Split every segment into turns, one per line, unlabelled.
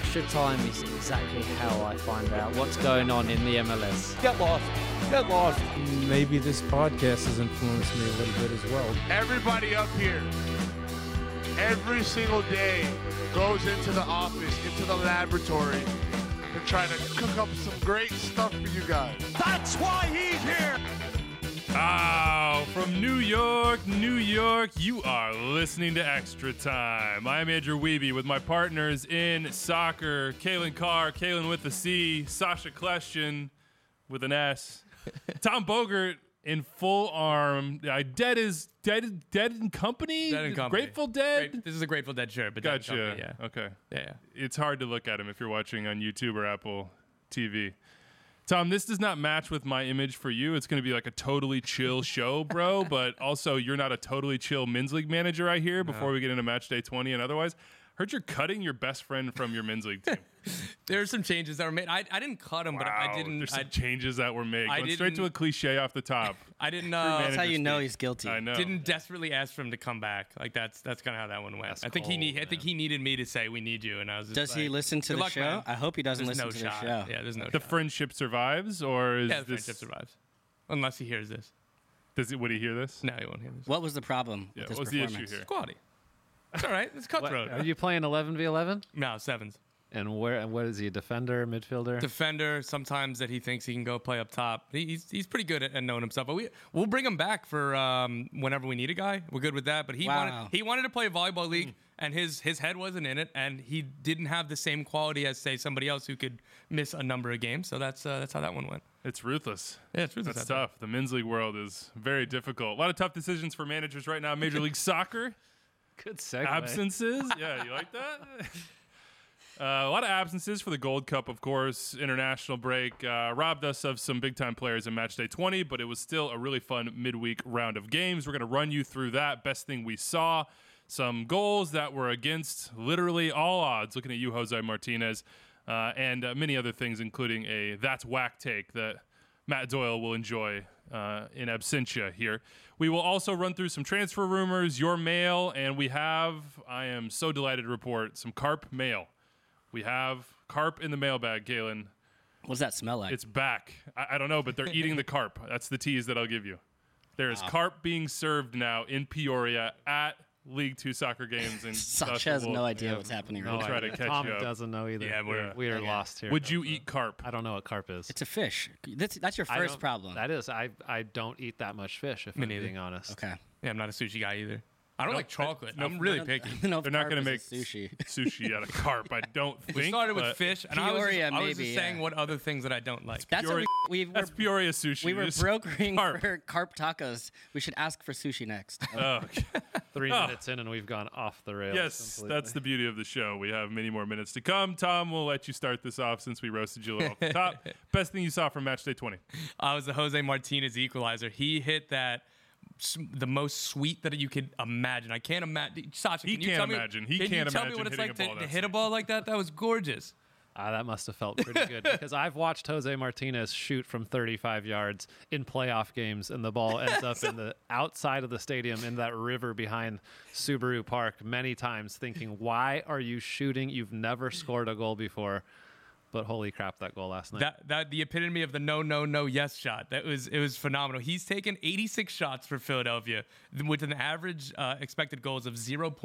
Extra time is exactly how I find out what's going on in the MLS.
Get lost. Get lost.
Maybe this podcast has influenced me a little bit as well.
Everybody up here, every single day, goes into the office, into the laboratory, to try to cook up some great stuff for you guys.
That's why he's here.
Oh, from New York, New York, you are listening to Extra Time. I'm Andrew Wiebe with my partners in soccer, Kalen Carr, Kalen with a C, Sasha Kleshtin with an S, Tom Bogert in full arm. Dead in company?
Dead in company.
Grateful Dead?
This is a Grateful Dead shirt, but
Gotcha.
Dead in company, yeah.
Okay.
Yeah.
It's hard to look at him if you're watching on YouTube or Apple TV. Tom, this does not match with my image for you. It's going to be like a totally chill show, bro. But also, you're not a totally chill men's league manager, I hear, before we get into match day 20 and otherwise. Heard you're cutting your best friend from your men's league team.
There are some changes that were made. I didn't cut him, but I didn't.
There's some changes that were made.
I
Going straight to a cliche off the top.
I didn't.
That's how you know he's guilty.
I know.
Didn't desperately ask for him to come back. Like that's kind of how that one went. I think he needed me to say we need you, and I was. Just
Does he
like,
listen to
"Good
the
luck,
show?
man."
I hope he doesn't
There's
listen
no
to
shot.
the show.
Yeah, there's no.
The
shot.
friendship survives, or is
Yeah, the
this?
friendship survives, unless he hears this.
Would he hear this?
No, he won't hear this.
What was the problem
Yeah,
with this
what's the
performance?
issue here?
Quality. It's all right. It's cutthroat.
Are you playing 11v11?
No, sevens.
And what is he, a defender, midfielder?
Defender. Sometimes that he thinks he can go play up top. He's pretty good at knowing himself. But we'll bring him back for whenever we need a guy. We're good with that. But he wanted to play a volleyball league, and his head wasn't in it, and he didn't have the same quality as say somebody else who could miss a number of games. So that's how that one went.
It's ruthless.
Yeah, it's ruthless.
That's tough. The men's league world is very difficult. A lot of tough decisions for managers right now. Major League Soccer.
Good segue.
Absences. Yeah, you like that? A lot of absences for the Gold Cup, of course. International break robbed us of some big-time players in Match Day 20, but it was still a really fun midweek round of games. We're going to run you through that. Best thing we saw. Some goals that were against literally all odds, looking at you, Jose Martinez, and many other things, including a That's Whack take that Matt Doyle will enjoy in absentia here. We will also run through some transfer rumors, your mail, and we have, I am so delighted to report, some carp mail. We have carp in the mailbag, Galen.
What does that smell like?
It's back. I don't know, but they're eating the carp. That's the tease that I'll give you. There is carp being served now in Peoria at League Two soccer games. And
Sasha has no idea what's happening right
We'll
now.
try to catch
Tom
you up.
doesn't know either.
Yeah,
we are lost here.
Would you eat carp?
I don't know what carp is.
It's a fish. That's your
I
first
don't-
problem.
That is. I don't eat that much fish, if
Me
I'm
neither.
being honest.
Okay.
Yeah, I'm not a sushi guy either. I don't like chocolate.
no,
I'm really picky.
No,
They're not going to make
sushi.
sushi out of carp, I don't think.
We started with
but
fish, and
Peoria,
I was just
maybe,
saying
yeah.
what other things that I don't like.
That's
Peoria-
what we were.
That's Peoria sushi.
We were
Just
brokering
carp.
for carp tacos. We should ask for sushi next.
Oh, okay.
3 minutes in, and we've gone off the rails.
Yes,
completely.
that's the beauty of the show. We have many more minutes to come. Tom, we'll let you start this off since we roasted you a little off the top. Best thing you saw from Match Day 20?
I was the Jose Martinez equalizer. He hit that the most sweet that you could imagine. I can't imagine. Sasha,
He
can you
can't
tell me?
imagine. He
can
can't
you tell me
imagine
what it's
hitting
like
a ball
to
that
hit a ball like that? That was gorgeous.
That must have felt pretty good because I've watched Jose Martinez shoot from 35 yards in playoff games, and the ball ends up in the outside of the stadium in that river behind Subaru Park many times, thinking, "Why are you shooting? You've never scored a goal before." But holy crap, that goal last night!
That the epitome of the no yes shot. It was phenomenal. He's taken 86 shots for Philadelphia with an average expected goals of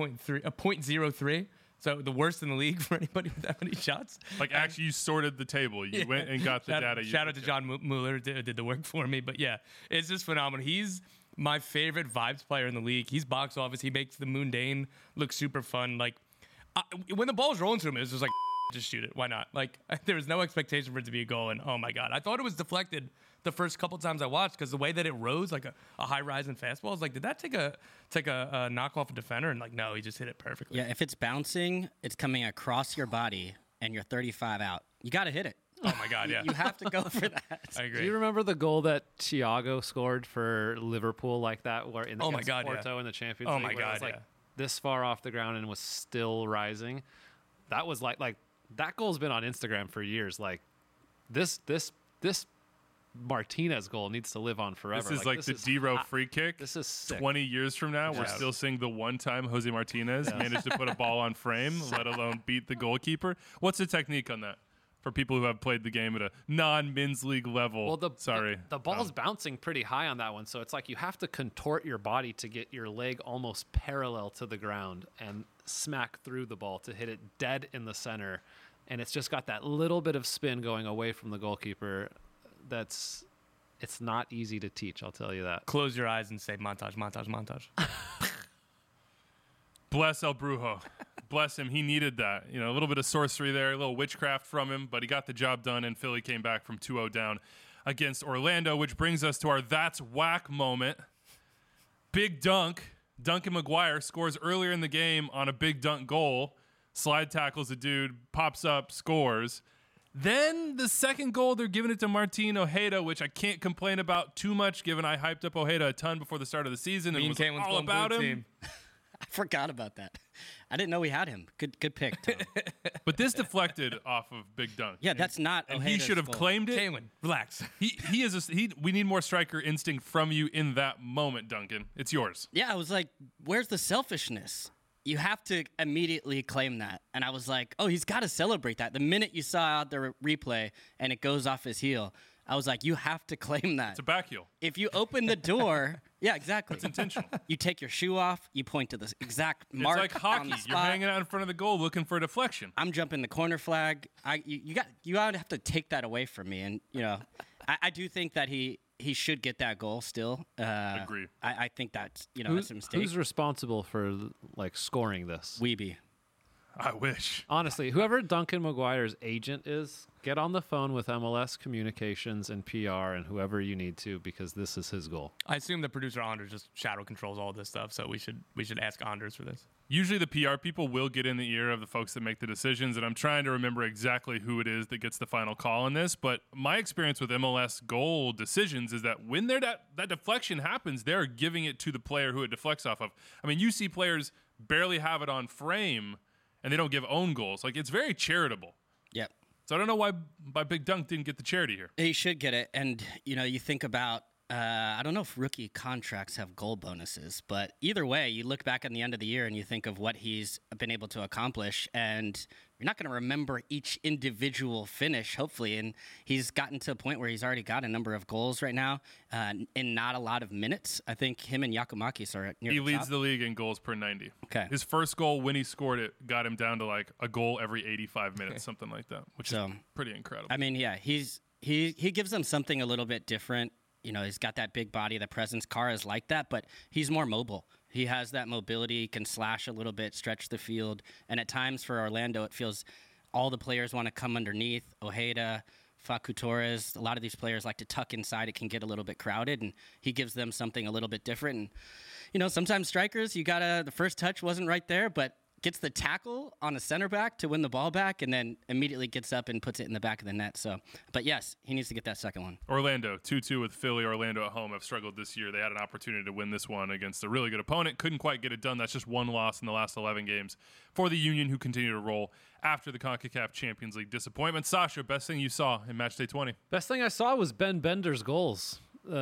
0.03. So the worst in the league for anybody with that many shots.
Like, actually, you sorted the table. You went and got the data.
Shout out to John Mueller, did the work for me. But yeah, it's just phenomenal. He's my favorite vibes player in the league. He's box office. He makes the mundane look super fun. Like, when the ball's rolling to him, it was just like, just shoot it. Why not? Like, there was no expectation for it to be a goal. And oh my God, I thought it was deflected the first couple times I watched because the way that it rose, like a high rise and fastball, I was like, did that take a knock off a defender? And like, no, he just hit it perfectly.
Yeah, if it's bouncing, it's coming across your body, and you're 35 out. You got to hit it.
Oh my God, yeah.
You have to go for that.
I agree.
Do you remember the goal that Thiago scored for Liverpool like that, where in
Oh my
against
God,
Porto
yeah.
in the Champions
Oh
League?
my
where it
God,
was like
yeah.
this far off the ground and was still rising. That was like that goal's been on Instagram for years. Like this Martinez goal needs to live on forever.
This is like the D-Row free kick.
This is sick.
20 years from now, we're still seeing the one time Jose Martinez managed to put a ball on frame, let alone beat the goalkeeper. What's the technique on that for people who have played the game at a non-men's league level?
Well, the ball's bouncing pretty high on that one, so it's like you have to contort your body to get your leg almost parallel to the ground and smack through the ball to hit it dead in the center. And it's just got that little bit of spin going away from the goalkeeper. It's not easy to teach, I'll tell you that.
Close your eyes and say montage, montage, montage.
Bless El Brujo. Bless him. He needed that. A little bit of sorcery there, a little witchcraft from him, but he got the job done, and Philly came back from 2-0 down against Orlando, which brings us to our That's Whack moment. Big dunk. Duncan McGuire scores earlier in the game on a big dunk goal. Slide tackles a dude, pops up, scores. Then the second goal, they're giving it to Martin Ojeda, which I can't complain about too much, given I hyped up Ojeda a ton before the start of the season and was all about him.
I forgot about that. I didn't know we had him. Good pick, Tom.
But this deflected off of Big Dunk.
Yeah, that's not
And
Ojeda's
he should have
goal.
claimed it.
Kaylin, relax.
He is. We need more striker instinct from you in that moment, Duncan. It's yours.
Yeah, I was like, where's the selfishness? You have to immediately claim that. And I was like, oh, he's got to celebrate that. The minute you saw out the replay and it goes off his heel, I was like, you have to claim that.
It's a back heel.
If you open the door, yeah, exactly.
It's intentional.
You take your shoe off, you point to the exact mark.
It's like
on
hockey.
the
You're
spot.
hanging out in front of the goal looking for a deflection.
I'm jumping the corner flag. You gotta have to take that away from me. And I do think that he should get that goal still.
Agree.
I think that's that's a mistake.
Who's responsible for scoring this?
Weeby.
I wish.
Honestly, whoever Duncan McGuire's agent is, get on the phone with MLS Communications and PR and whoever you need to, because this is his goal.
I assume the producer Anders just shadow controls all this stuff, so we should ask Anders for this.
Usually the PR people will get in the ear of the folks that make the decisions, and I'm trying to remember exactly who it is that gets the final call on this. But my experience with MLS goal decisions is that when that deflection happens, they're giving it to the player who it deflects off of. I mean, you see players barely have it on frame, and they don't give own goals. It's very charitable.
Yep.
So I don't know why Big Dunk didn't get the charity here.
He should get it. And, you think about, I don't know if rookie contracts have goal bonuses, but either way, you look back at the end of the year and you think of what he's been able to accomplish, and you're not going to remember each individual finish, hopefully. And he's gotten to a point where he's already got a number of goals right now in not a lot of minutes. I think him and Yakumakis are near
He
the
leads
top.
the league in goals per 90.
Okay.
His first goal, when he scored it, got him down to a goal every 85 minutes, something like that, which is pretty incredible.
I mean, yeah, he gives them something a little bit different. He's got that big body, the presence. Kara is like that, but he's more mobile. He has that mobility, can slash a little bit, stretch the field. And at times for Orlando, it feels all the players want to come underneath. Ojeda, Facu Torres, a lot of these players like to tuck inside. It can get a little bit crowded, and he gives them something a little bit different. And, sometimes strikers, the first touch wasn't right there, but gets the tackle on a center back to win the ball back, and then immediately gets up and puts it in the back of the net. So, but yes, he needs to get that second one.
Orlando, 2-2 with Philly. Orlando at home have struggled this year. They had an opportunity to win this one against a really good opponent. Couldn't quite get it done. That's just one loss in the last 11 games for the Union, who continue to roll after the CONCACAF Champions League disappointment. Sasha, best thing you saw in Matchday 20?
Best thing I saw was Ben Bender's goals.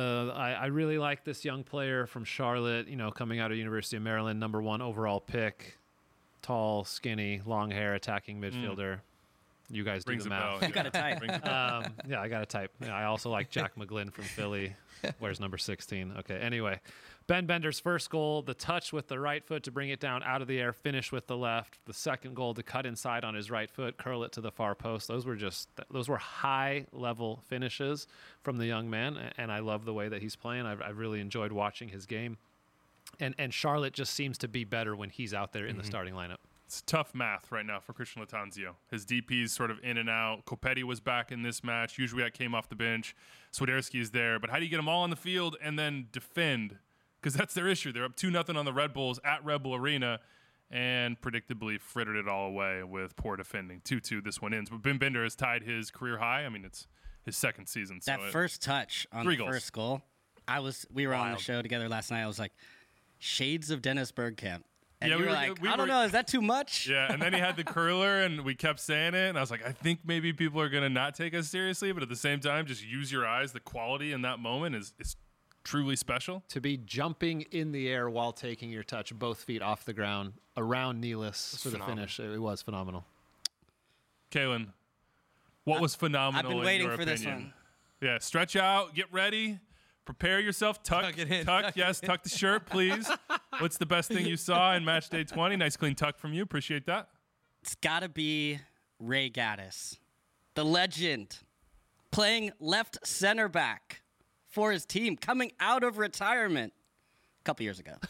I really like this young player from Charlotte, coming out of University of Maryland, number 1 overall pick. Tall, skinny, long hair, attacking midfielder. You guys do the math.
You got a type.
Yeah, I got a type. Yeah, I also like Jack McGlynn from Philly. Where's number 16? Okay, anyway. Ben Bender's first goal, the touch with the right foot to bring it down out of the air, finish with the left. The second goal to cut inside on his right foot, curl it to the far post. Those were high-level finishes from the young man, and I love the way that he's playing. I've really enjoyed watching his game. And Charlotte just seems to be better when he's out there in the starting lineup.
It's tough math right now for Christian Latanzio. His DP's sort of in and out. Copetti was back in this match. Usually I came off the bench. Swiderski is there. But how do you get them all on the field and then defend? Because that's their issue. They're up 2-0 on the Red Bulls at Red Bull Arena and predictably frittered it all away with poor defending. 2-2, this one ends. But Ben Bender has tied his career high. I mean, it's his second season.
That first touch on the first goal, we were on the show together last night. I was like, shades of Dennis Bergkamp. And
Yeah,
you
we
were
were-
like,
we
I don't
were-
know, is that too much?
Yeah, and then he had the curler, and we kept saying it, and I was like, I think maybe people are gonna not take us seriously, but at the same time, just use your eyes. The quality in that moment is truly special.
To be jumping in the air while taking your touch, both feet off the ground, around Nealis for the finish, it was phenomenal.
Kalen, what was phenomenal?
I've been
in
waiting
your
for this
opinion?
one.
Yeah, stretch out, get ready, prepare yourself, tuck
it in,
tuck, yes, tuck the shirt, please. What's the best thing you saw in match day 20? Nice clean tuck from you. Appreciate that.
It's got to be Ray Gaddis, the legend, playing left center back for his team, coming out of retirement a couple years ago.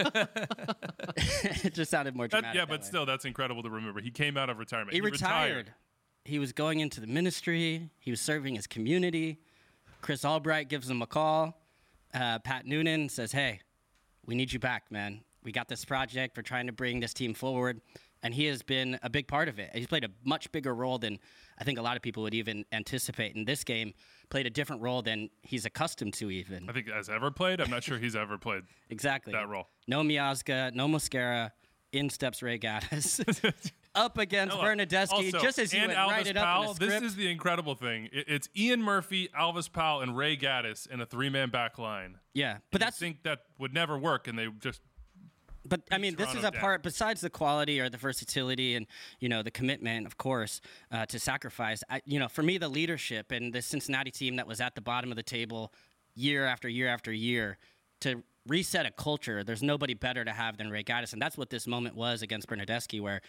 It just sounded more dramatic.
Yeah,
that
but
way.
still, that's incredible to remember. He came out of retirement.
He retired. He was going into the ministry. He was serving his community. Chris Albright gives him a call. Pat Noonan says, hey, we need you back, man. We got this project. We're trying to bring this team forward. And he has been a big part of it. He's played a much bigger role than I think a lot of people would even anticipate. In this game, played a different role than he's accustomed to even.
I think has ever played. I'm not sure he's ever played
Exactly.
that role.
No Miazga, no Mosquera. In steps Ray Gaddis. Up against Bernadeschi,
Also,
just as you
and
would
Alvis
write it up
Powell,
in a script.
This is the incredible thing. It's Ian Murphy, Alvis Powell, and Ray Gaddis in a three-man back line.
Yeah, but
I
that's
think that would never work, and they just
But I mean, this is
Toronto
a part besides the quality or the versatility and the commitment, of course, to sacrifice. For me, the leadership and the Cincinnati team that was at the bottom of the table year after year after year to reset a culture. There's nobody better to have than Ray Gaddis, and that's what this moment was against Bernadeschi, where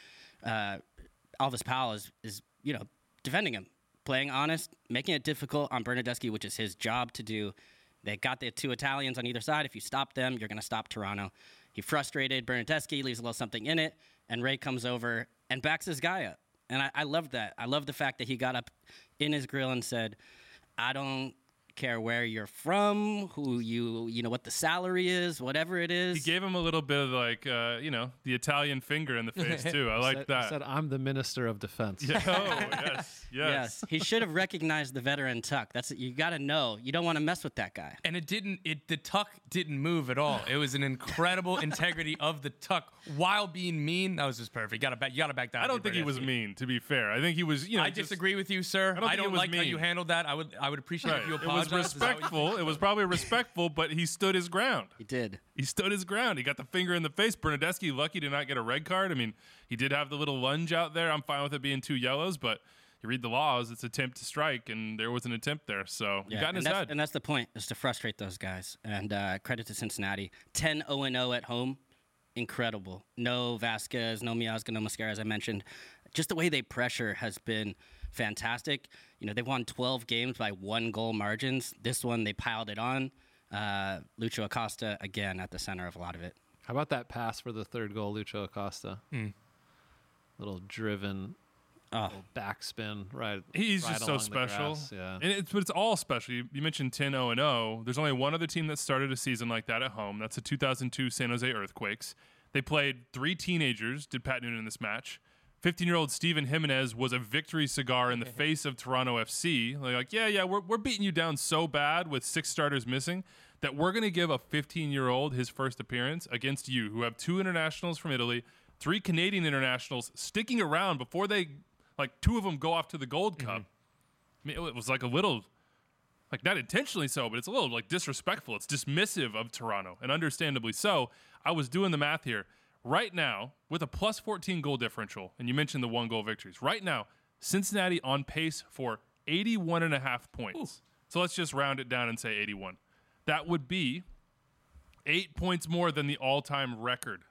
Alvis Powell is defending him, playing honest, making it difficult on Bernadeschi, which is his job to do. They got the two Italians on either side. If you stop them, you're going to stop Toronto. He frustrated Bernadeschi, leaves a little something in it, and Ray comes over and backs his guy up. And I love that. I love the fact that he got up in his grill and said, I don't care where you're from, who what the salary is, whatever it is.
he gave him a little bit of the Italian finger in the face too. I like that.
Said, I'm the minister of defense.
Yeah, oh, yes.
He should have recognized the veteran Tuck. That's you got to know. You don't want to mess with that guy.
And the tuck didn't move at all. It was an incredible integrity of the tuck while being mean. That was just perfect. You gotta back down.
I don't think he was mean, to be fair. I think he was,
I disagree with you, sir.
I don't think it was
like how
mean.
you handled that. I would appreciate if you
It
apologized.
was respectful. It was probably respectful, but he stood his ground.
He did.
He stood his ground. He got the finger in the face. Bernadeschi, lucky to not get a red card. I mean, he did have the little lunge out there. I'm fine with it being 2 yellows, but you read the laws, it's attempt to strike, and there was an attempt there. So he got in his head.
And that's the point, is to frustrate those guys. And credit to Cincinnati. 10-0-0 at home. Incredible. No Vasquez, no Miazga, no Mosquera, as I mentioned. Just the way they pressure has been fantastic. They've won 12 games by 1-goal margins. This one, they piled it on. Lucho Acosta, again, at the center of a lot of it.
How about that pass for the third goal, Lucho Acosta? Little driven little backspin, right?
He's
right
just so
along the
special.
grass, yeah.
And it's all special. You mentioned 10-0-0. There's only one other team that started a season like that at home. That's the 2002 San Jose Earthquakes. They played 3 teenagers, did Pat Noonan in this match. 15-year-old Steven Jimenez was a victory cigar in the face of Toronto FC. We're beating you down so bad with 6 starters missing that we're going to give a 15-year-old his first appearance against you, who have 2 internationals from Italy, 3 Canadian internationals sticking around before they, 2 of them go off to the Gold Cup. I mean, it was a little, not intentionally so, but it's a little, disrespectful. It's dismissive of Toronto, and understandably so. I was doing the math here. Right now, with a plus 14 goal differential, and you mentioned the 1-goal victories, right now, Cincinnati on pace for 81.5 points. Ooh. So let's just round it down and say 81. That would be 8 points more than the all-time record.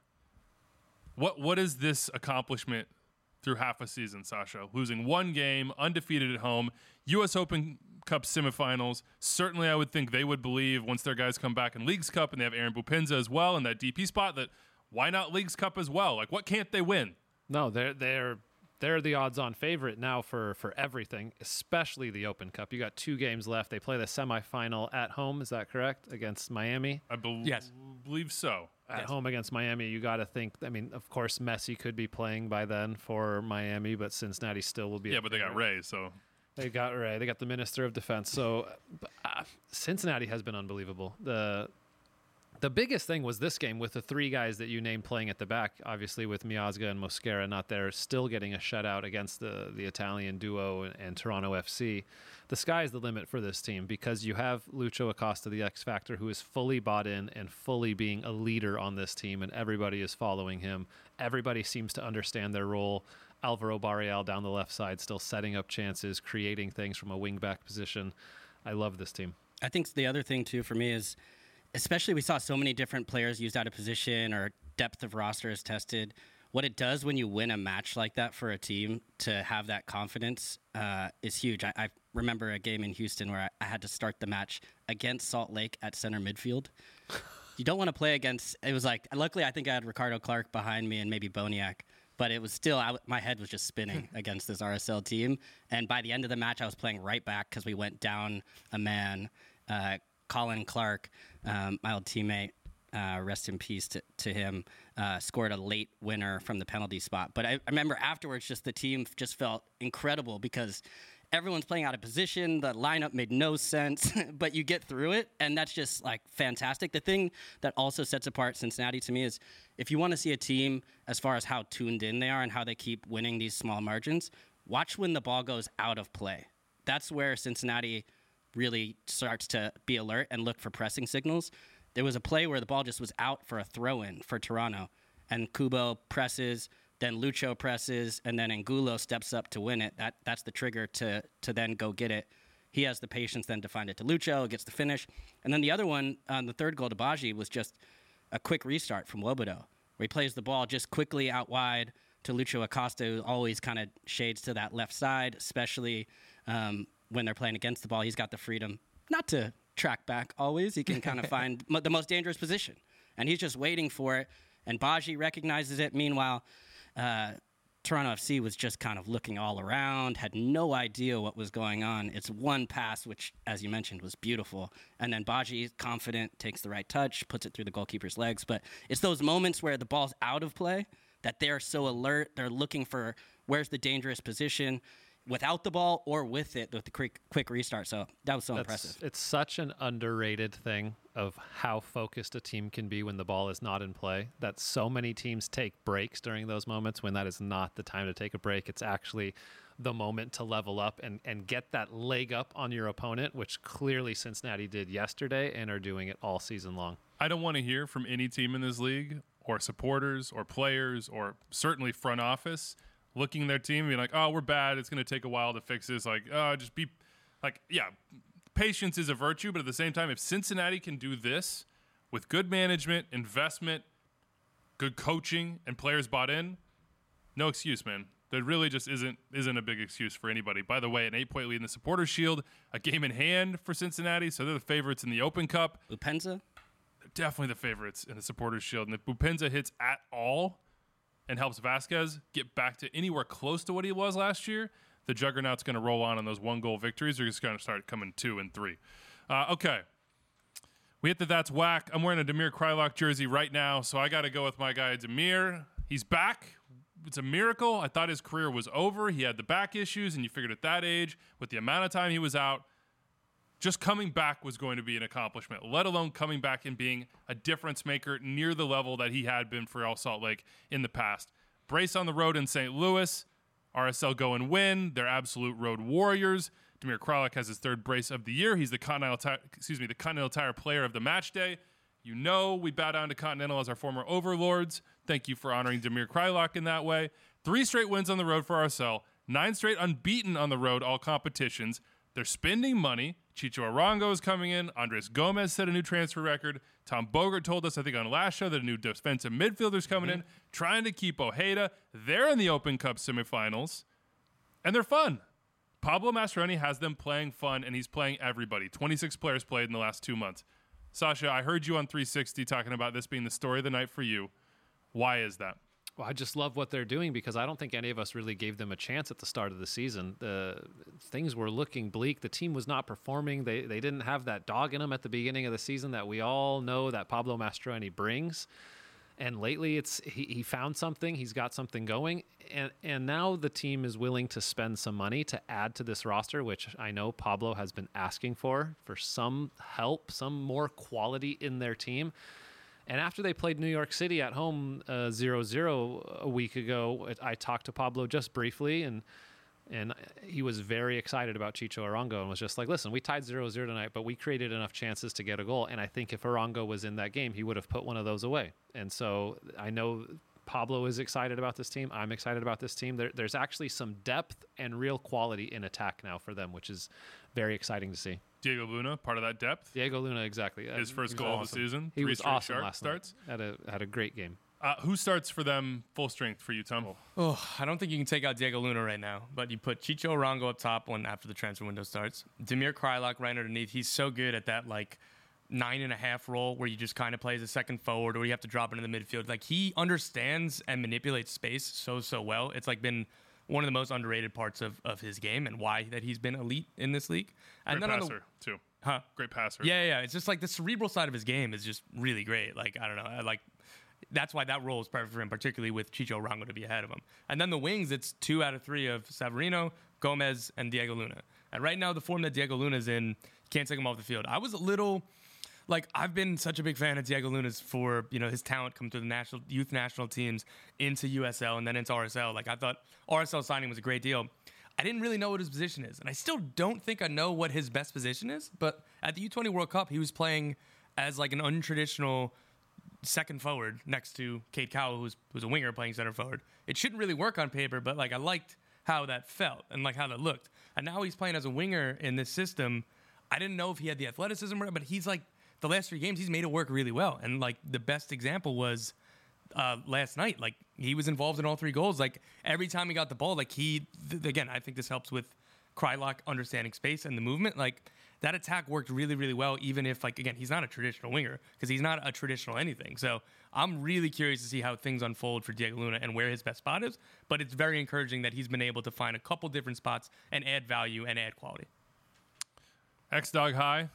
What is this accomplishment through half a season, Sasha? Losing 1 game, undefeated at home, U.S. Open Cup semifinals. Certainly I would think they would believe once their guys come back in Leagues Cup and they have Aaron Bupinza as well in that DP spot that why not Leagues Cup as well? What can't they win?
No, they're the odds-on favorite now for everything, especially the Open Cup. You got 2 games left. They play the semifinal at home. Is that correct? Against Miami?
I believe so.
At home against Miami, you got to think. I mean, of course, Messi could be playing by then for Miami, but Cincinnati still will be.
Yeah, but they got Ray, so.
They got Ray. They got the Minister of Defense. So Cincinnati has been unbelievable. The biggest thing was this game with the three guys that you named playing at the back, obviously with Miazga and Mosquera not there, still getting a shutout against the Italian duo and Toronto FC. The sky's the limit for this team because you have Lucho Acosta, the X Factor, who is fully bought in and fully being a leader on this team, and everybody is following him. Everybody seems to understand their role. Alvaro Barreal down the left side, still setting up chances, creating things from a wing-back position. I love this team.
I think the other thing, too, for me is, especially we saw so many different players used out of position or depth of roster is tested. What it does when you win a match like that for a team to have that confidence is huge. I remember a game in Houston where I had to start the match against Salt Lake at center midfield. You don't want to play against, it was like, luckily I think I had Ricardo Clark behind me and maybe Boniek, but it was still, my head was just spinning against this RSL team. And by the end of the match, I was playing right back because we went down a man. Colin Clark, my old teammate, rest in peace to him, scored a late winner from the penalty spot. But I remember afterwards, just the team just felt incredible because everyone's playing out of position. The lineup made no sense, but you get through it, and that's just like fantastic. The thing that also sets apart Cincinnati to me is if you want to see a team as far as how tuned in they are and how they keep winning these small margins, watch when the ball goes out of play. That's where Cincinnati really starts to be alert and look for pressing signals. There was a play where the ball just was out for a throw-in for Toronto, and Kubo presses, then Lucho presses, and then Angulo steps up to win it. That's the trigger to then go get it. He has the patience then to find it to Lucho, gets the finish. And then the other one, the third goal to Baji, was just a quick restart from Wobodo, where he plays the ball just quickly out wide to Lucho Acosta, who always kind of shades to that left side, especially when they're playing against the ball. He's got the freedom not to track back always. He can kind of find the most dangerous position, and he's just waiting for it, and Baji recognizes it. Meanwhile, Toronto FC was just kind of looking all around, had no idea what was going on. It's one pass, which, as you mentioned, was beautiful, and then Baji, confident, takes the right touch, puts it through the goalkeeper's legs. But it's those moments where the ball's out of play that they're so alert. They're looking for where's the dangerous position, without the ball or with it, with the quick restart. So that was so impressive.
It's such an underrated thing of how focused a team can be when the ball is not in play, that so many teams take breaks during those moments when that is not the time to take a break. It's actually the moment to level up and get that leg up on your opponent, which clearly Cincinnati did yesterday and are doing it all season long.
I don't want to hear from any team in this league or supporters or players or certainly front office looking at their team and being like, oh, we're bad, it's going to take a while to fix this. Like, just be like, yeah, patience is a virtue, but at the same time, if Cincinnati can do this with good management, investment, good coaching, and players bought in, no excuse, man. There really just isn't a big excuse for anybody. By the way, an 8-point lead in the Supporters' Shield, a game in hand for Cincinnati, so they're the favorites in the Open Cup.
Bupenza?
They're definitely the favorites in the Supporters' Shield. And if Bupenza hits at all and helps Vasquez get back to anywhere close to what he was last year, the Juggernaut's going to roll on those one-goal victories. They're just going to start coming 2 and 3. Okay. We hit the That's Whack. I'm wearing a Damir Kreilach jersey right now, so I got to go with my guy, Damir. He's back. It's a miracle. I thought his career was over. He had the back issues, and you figured at that age, with the amount of time he was out, just coming back was going to be an accomplishment, let alone coming back and being a difference maker near the level that he had been for El Salt Lake in the past. Brace on the road in St. Louis. RSL go and win. They're absolute road warriors. Damir Kreilach has his 3rd brace of the year. He's the Continental Tire Player of the Match Day. You know we bow down to Continental as our former overlords. Thank you for honoring Damir Kreilach in that way. 3 straight wins on the road for RSL. 9 straight unbeaten on the road, all competitions. They're spending money. Chicho Arango is coming in. Andres Gomez set a new transfer record. Tom Bogert told us, I think on last show, that a new defensive midfielder's coming in, trying to keep Ojeda. They're in the Open Cup semifinals, and they're fun. Pablo Mastroeni has them playing fun, and he's playing everybody. 26 players played in the last 2 months. Sasha, I heard you on 360 talking about this being the story of the night for you. Why is that?
Well, I just love what they're doing because I don't think any of us really gave them a chance at the start of the season. Things were looking bleak. The team was not performing. They didn't have that dog in them at the beginning of the season that we all know that Pablo Mastroeni brings. And lately, he found something. He's got something going. And now the team is willing to spend some money to add to this roster, which I know Pablo has been asking for some help, some more quality in their team. And after they played New York City at home 0-0 a week ago, I talked to Pablo just briefly, and he was very excited about Chicho Arango and was just like, listen, we tied 0-0 tonight, but we created enough chances to get a goal. And I think if Arango was in that game, he would have put one of those away. And so I know Pablo is excited about this team. I'm excited about this team. There's actually some depth and real quality in attack now for them, which is very exciting to see.
Diego Luna, part of that depth.
Diego Luna, exactly.
His first goal of the season.
He was awesome last
starts.
night. Had a great game.
Who starts for them full strength for you, Tom?
Oh, I don't think you can take out Diego Luna right now, but you put Chicho Arango up top when after the transfer window starts. Damir Kreilach right underneath. He's so good at that 9.5 role where you just kind of play as a second forward or you have to drop into the midfield. Like, he understands and manipulates space so well. It's been one of the most underrated parts of his game and why that he's been elite in this league. And
Great
then
passer, too.
Huh?
Great passer.
Yeah. It's just the cerebral side of his game is just really great. I don't know. That's why that role is perfect for him, particularly with Chicho Arango to be ahead of him. And then the wings, it's 2 out of 3 of Savarino, Gomez, and Diego Luna. And right now, the form that Diego Luna's in, can't take him off the field. I was a little... I've been such a big fan of Diego Luna's for, his talent come through the youth national teams into USL and then into RSL. I thought RSL signing was a great deal. I didn't really know what his position is. And I still don't think I know what his best position is. But at the U20 World Cup, he was playing as an untraditional second forward next to Cade Cowell, who's a winger playing center forward. It shouldn't really work on paper, but I liked how that felt and how that looked. And now he's playing as a winger in this system. I didn't know if he had the athleticism, but he's the last 3 games, he's made it work really well. And the best example was last night. He was involved in all 3 goals. Every time he got the ball, again, I think this helps with Kreilach understanding space and the movement. That attack worked really, really well, even if, again, he's not a traditional winger because he's not a traditional anything. So I'm really curious to see how things unfold for Diego Luna and where his best spot is. But it's very encouraging that he's been able to find a couple different spots and add value and add quality.
X-Dog High.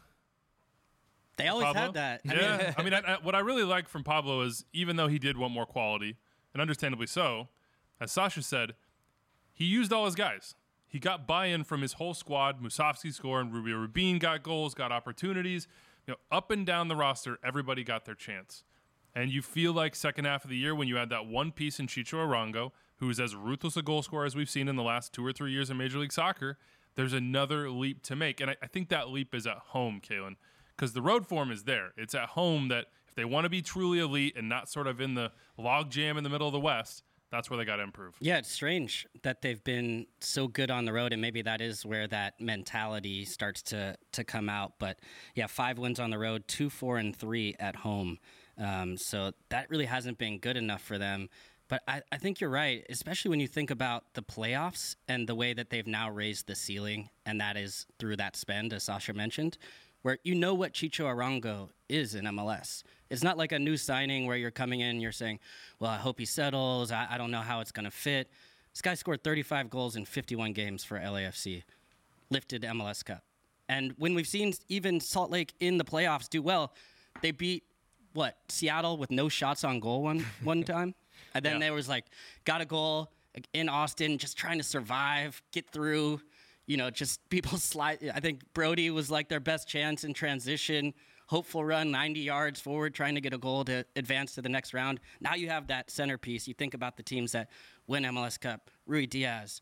They always
Pablo?
had that.
What I really like from Pablo is even though he did want more quality, and understandably so, as Sasha said, he used all his guys. He got buy-in from his whole squad. Musovski scored, Rubio Rubin got goals, got opportunities. Up and down the roster, everybody got their chance. And you feel like second half of the year when you had that one piece in Chicho Arango, who is as ruthless a goal scorer as we've seen in the last 2 or 3 years in Major League Soccer, there's another leap to make. And I think that leap is at home, Kalen, because the road form is there. It's at home that if they want to be truly elite and not sort of in the log jam in the middle of the West, that's where they got to improve.
Yeah, it's strange that they've been so good on the road, and maybe that is where that mentality starts to come out. But yeah, 5 wins on the road, 2, 4, and 3 at home. So that really hasn't been good enough for them. But I think you're right, especially when you think about the playoffs and the way that they've now raised the ceiling, and that is through that spend, as Sasha mentioned, where you know what Chicho Arango is in MLS. It's not like a new signing where you're coming in and you're saying, well, I hope he settles. I don't know how it's going to fit. This guy scored 35 goals in 51 games for LAFC, lifted MLS Cup. And when we've seen even Salt Lake in the playoffs do well, they beat, Seattle with no shots on goal one time? And then there was got a goal in Austin, just trying to survive, get through, just people slide. I think Brody was their best chance in transition. Hopeful run, 90 yards forward, trying to get a goal to advance to the next round. Now you have that centerpiece. You think about the teams that win MLS Cup, Rui Diaz,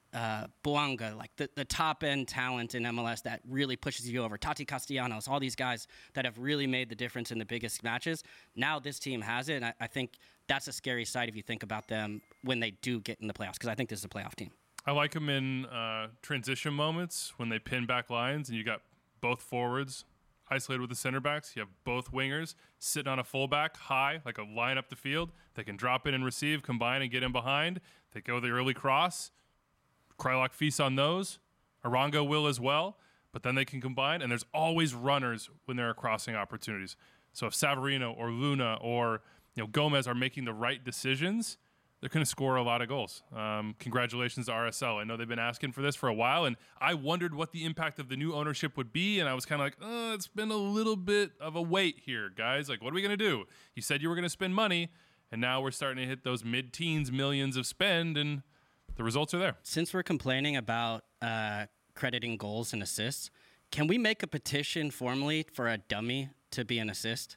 Boanga, the top-end talent in MLS that really pushes you over. Tati Castellanos, all these guys that have really made the difference in the biggest matches. Now this team has it, and I think that's a scary sight if you think about them when they do get in the playoffs, because I think this is a playoff team.
I like them in transition moments when they pin back lines and you got both forwards isolated with the center backs. You have both wingers sitting on a fullback high, like a line up the field. They can drop in and receive, combine and get in behind. They go the early cross. Kreilach feasts on those. Arango will as well, but then they can combine, and there's always runners when there are crossing opportunities. So if Savarino or Luna or Gomez are making the right decisions, they're going to score a lot of goals. Congratulations to RSL. I know they've been asking for this for a while, and I wondered what the impact of the new ownership would be, and I was kind of it's been a little bit of a wait here, guys. What are we going to do? You said you were going to spend money, and now we're starting to hit those mid-teens millions of spend, and the results are there.
Since we're complaining about crediting goals and assists, can we make a petition formally for a dummy to be an assist?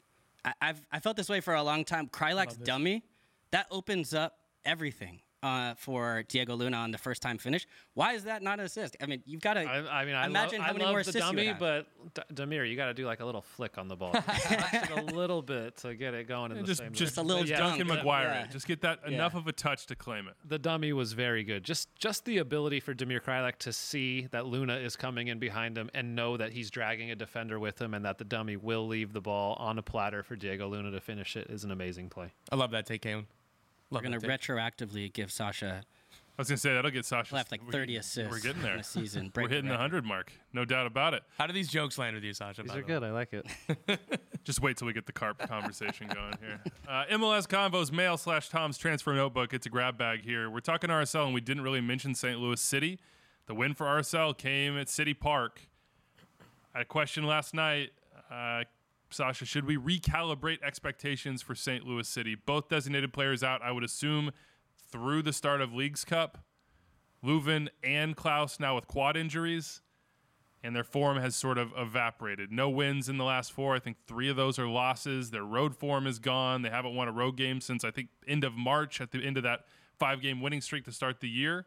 I felt this way for a long time. Krylak's dummy, that opens up everything for Diego Luna on the first time finish. Why is that not an assist? I mean, you've got to imagine how many more
the
assists
dummy,
you have.
but Damir, you got to do like a little flick on the ball. Touch it a little bit to get it going in the same
just
a little
yeah,
Duncan
dunk.
McGuire
Yeah.
it. Just get that enough of a touch to claim it.
The dummy was very good. Just the ability for Damir Krylak to see that Luna is coming in behind him and know that he's dragging a defender with him and that the dummy will leave the ball on a platter for Diego Luna to finish it is an amazing play.
I love that take, Kalen.
We're going to retroactively give Sasha
I was gonna say that'll get Sasha.
left like 30 assists.
We're getting there.
in a season.
We're hitting the 100 mark, no doubt about it.
How do these jokes land with you, Sasha?
These
by
are
the way?
good. I like it.
Just wait till we get the carp conversation going here. MLS Convos mail/Tom's transfer notebook. It's a grab bag here. We're talking RSL, and we didn't really mention St. Louis City. The win for RSL came at City Park. I had a question last night. Sasha, should we recalibrate expectations for St. Louis City? Both designated players out, I would assume, through the start of Leagues Cup. Leuven and Klaus now with quad injuries, and their form has sort of evaporated. No wins in the last 4. I think 3 of those are losses. Their road form is gone. They haven't won a road game since, I think, end of March at the end of that 5-game winning streak to start the year.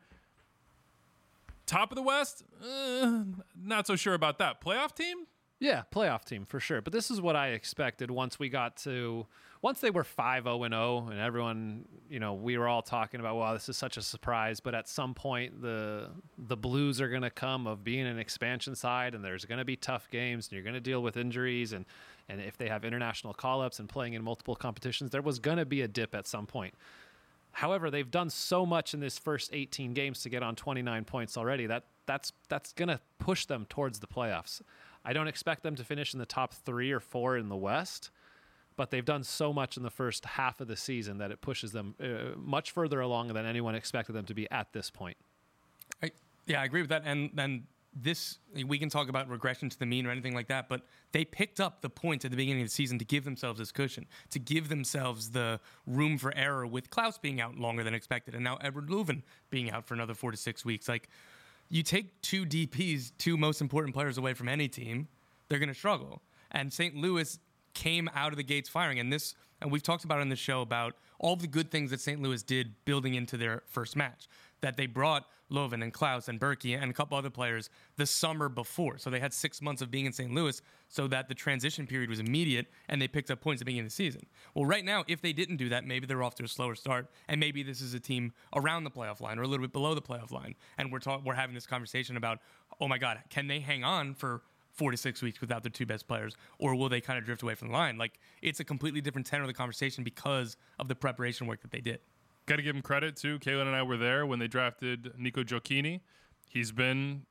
Top of the West? Not so sure about that. Playoff team?
Yeah, playoff team for sure. But this is what I expected once they were 5-0-0 and everyone, we were all talking about, wow, this is such a surprise. But at some point, the blues are going to come of being an expansion side, and there's going to be tough games, and you're going to deal with injuries. And if they have international call-ups and playing in multiple competitions, there was going to be a dip at some point. However, they've done so much in this first 18 games to get on 29 points already. That's going to push them towards the playoffs. I don't expect them to finish in the top 3 or 4 in the West, but they've done so much in the first half of the season that it pushes them much further along than anyone expected them to be at this point.
I agree with that. And then we can talk about regression to the mean or anything like that, but they picked up the points at the beginning of the season to give themselves this cushion, to give themselves the room for error with Klaus being out longer than expected, and now Edward Leuven being out for another 4 to 6 weeks. Like, you take 2 DPs, 2 most important players away from any team, they're going to struggle. And St. Louis came out of the gates firing. And we've talked about on the show about all the good things that St. Louis did building into their first match, that they brought Leuven and Klaus and Berkey and a couple other players the summer before. So they had 6 months of being in St. Louis so that the transition period was immediate and they picked up points at the beginning of the season. Well, right now, if they didn't do that, maybe they're off to a slower start, and maybe this is a team around the playoff line or a little bit below the playoff line. And we're having this conversation about, oh my God, can they hang on for 4 to 6 weeks without their 2 best players, or will they kind of drift away from the line? Like, it's a completely different tenor of the conversation because of the preparation work that they did.
Got to give him credit, too. Kaylin and I were there when they drafted Nico Gioacchini. He's been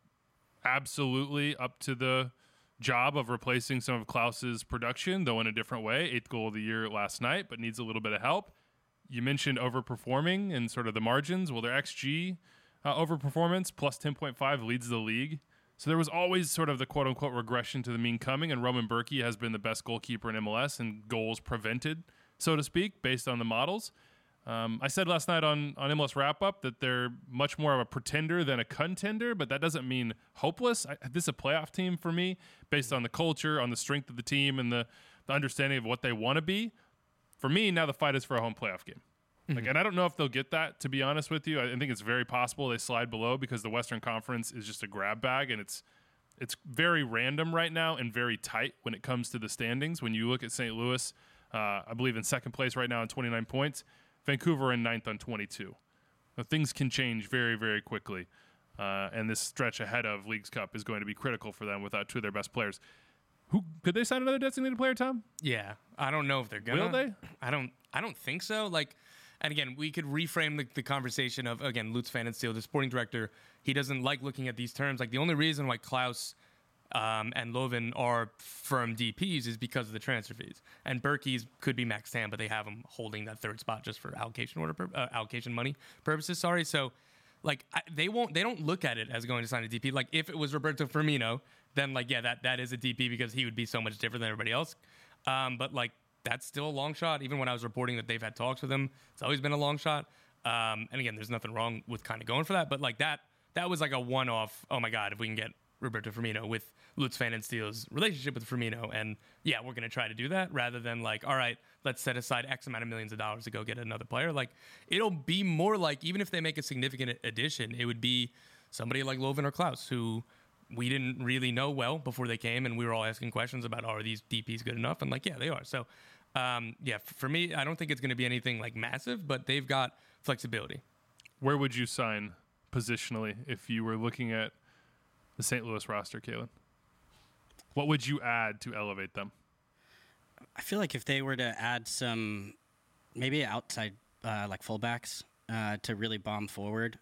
absolutely up to the job of replacing some of Klaus's production, though in a different way. 8th goal of the year last night, but needs a little bit of help. You mentioned overperforming and sort of the margins. Well, their XG overperformance, plus 10.5, leads the league. So there was always sort of the quote-unquote regression to the mean coming, and Roman Berkey has been the best goalkeeper in MLS and goals prevented, so to speak, based on the models. I said last night on MLS Wrap-Up that they're much more of a pretender than a contender, but that doesn't mean hopeless. This is a playoff team for me, based on the culture, on the strength of the team, and the understanding of what they want to be. For me, now the fight is for a home playoff game. And I don't know if they'll get that, to be honest with you. I think it's very possible they slide below because the Western Conference is just a grab bag, and it's very random right now and very tight when it comes to the standings. When you look at St. Louis, I believe in 2nd place right now on 29 points. Vancouver in 9th on 22. Now, things can change very, very quickly, and this stretch ahead of Leagues Cup is going to be critical for them without 2 of their best players. Could they sign another designated player, Tom?
Yeah, I don't know if they're gonna.
Will they?
I don't think so. Like, and again, we could reframe the conversation of, again, Lutz Pfannenstiel, the sporting director. He doesn't like looking at these terms. Like, the only reason why Klaus and Leuven are firm DPs is because of the transfer fees. And Berkey's could be max 10, but they have him holding that 3rd spot just for allocation money purposes. Sorry. So, like, they don't look at it as going to sign a DP. Like, if it was Roberto Firmino, then, like, yeah, that is a DP because he would be so much different than everybody else. But, like, that's still a long shot. Even when I was reporting that they've had talks with him, it's always been a long shot. And again, there's nothing wrong with kind of going for that. But, like, that was like a one-off, oh my God, if we can get Roberto Firmino with Lutz Van den Steel's relationship with Firmino. And yeah, we're going to try to do that rather than like, all right, let's set aside X amount of millions of dollars to go get another player. Like, it'll be more like, even if they make a significant addition, it would be somebody like Lovren or Klaus, who we didn't really know well before they came, and we were all asking questions about, are these DPs good enough? And like, yeah, they are. So, for me, I don't think it's going to be anything like massive, but they've got flexibility.
Where would you sign positionally if you were looking at the St. Louis roster, Kalen? What would you add to elevate them?
I feel like if they were to add some, maybe outside like fullbacks to really bomb forward.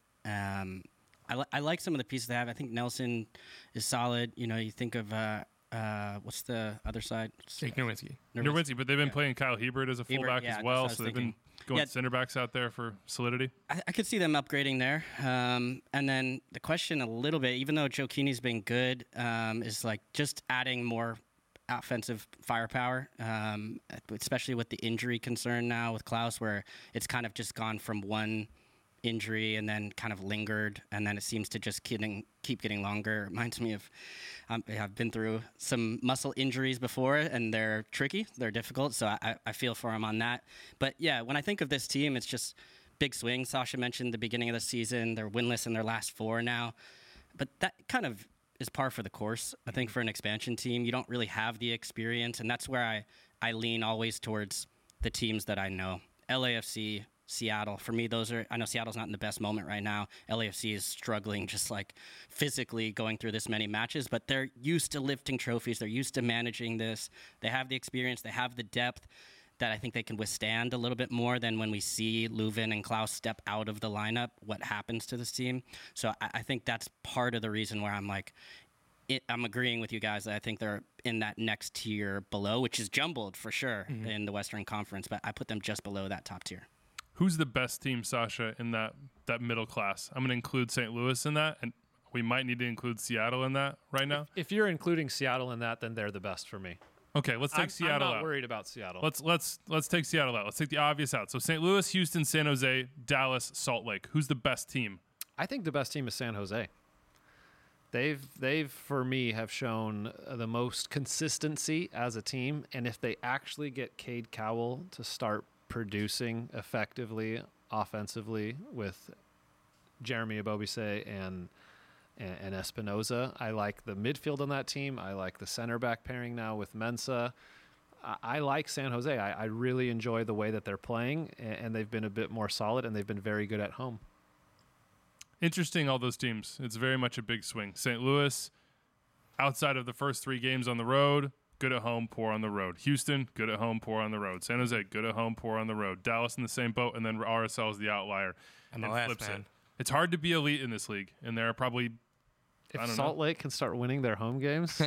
I like some of the pieces they have. I think Nelson is solid. You know, you think of what's the other side?
Jake Nerwinski,
but they've been playing Kyle Hebert as a fullback as well, so they've been going center backs out there for solidity. I
could see them upgrading there. And then the question a little bit, even though Jokini's been good, is like just adding more offensive firepower, especially with the injury concern now with Klaus, where it's kind of just gone from one injury and then kind of lingered, and then it seems to just keep getting longer. It reminds me of I've been through some muscle injuries before, and they're tricky, they're difficult, so I feel for him on that. But yeah, when I think of this team, it's just big swings. Sasha mentioned the beginning of the season, they're winless in their last 4 now, but that kind of is par for the course. I think for an expansion team, you don't really have the experience, and that's where I lean always towards the teams that I know. LAFC, Seattle. For me, I know Seattle's not in the best moment right now. LAFC is struggling just like physically going through this many matches, but they're used to lifting trophies. They're used to managing this. They have the experience. They have the depth that I think they can withstand a little bit more than when we see Löwen and Klaus step out of the lineup, what happens to this team. So I think that's part of the reason where I'm like, I'm agreeing with you guys that I think they're in that next tier below, which is jumbled for sure in the Western Conference, but I put them just below that top tier.
Who's the best team, Sasha, in that middle class? I'm going to include St. Louis in that, and we might need to include Seattle in that right now.
If you're including Seattle in that, then they're the best for me.
Okay, let's take Seattle out.
I'm not worried about Seattle.
Let's take Seattle out. Let's take the obvious out. So St. Louis, Houston, San Jose, Dallas, Salt Lake. Who's the best team?
I think the best team is San Jose. They've for me have shown the most consistency as a team, and if they actually get Cade Cowell to start producing effectively offensively with Jeremy Ebobisse and Espinoza, I like the midfield on that team. I like the center back pairing now with Mensah. I like San Jose. I really enjoy the way that they're playing, and they've been a bit more solid, and they've been very good at home.
Interesting, all those teams. It's very much a big swing. St. Louis, outside of the first 3 games on the road, good at home, poor on the road. Houston, good at home, poor on the road. San Jose, good at home, poor on the road. Dallas in the same boat, and then RSL is the outlier and flips it. It's hard to be elite in this league, and there are probably
if Salt Lake can start winning their home games,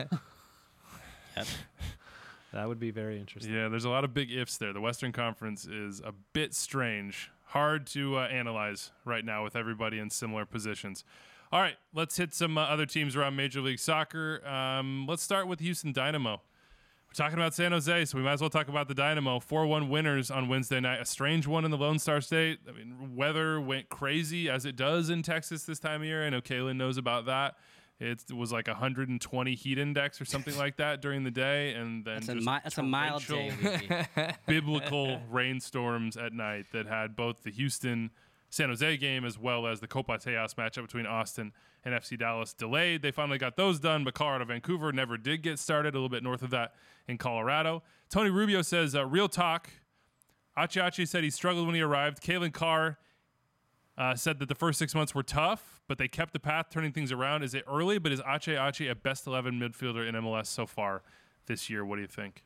that would be very interesting.
Yeah, there's a lot of big ifs there. The Western Conference is a bit strange. Hard to analyze right now with everybody in similar positions. All right, let's hit some other teams around Major League Soccer. Let's start with Houston Dynamo. We're talking about San Jose, so we might as well talk about the Dynamo. 4-1 winners on Wednesday night. A strange one in the Lone Star State. I mean, weather went crazy as it does in Texas this time of year. I know Kalen knows about that. It was like 120 heat index or something like that during the day, and then
that's a mild day.
Biblical rainstorms at night that had both the Houston San Jose game as well as the Copa Tejas matchup between Austin and FC Dallas delayed. They finally got those done, but Colorado Vancouver never did get started, a little bit north of that in Colorado. Tony Rubio says, real talk. Achi said he struggled when he arrived. Kalen Carr said that the first 6 months were tough, but they kept the path, turning things around. Is it early, but is Achi a best 11 midfielder in MLS so far this year? What do you think?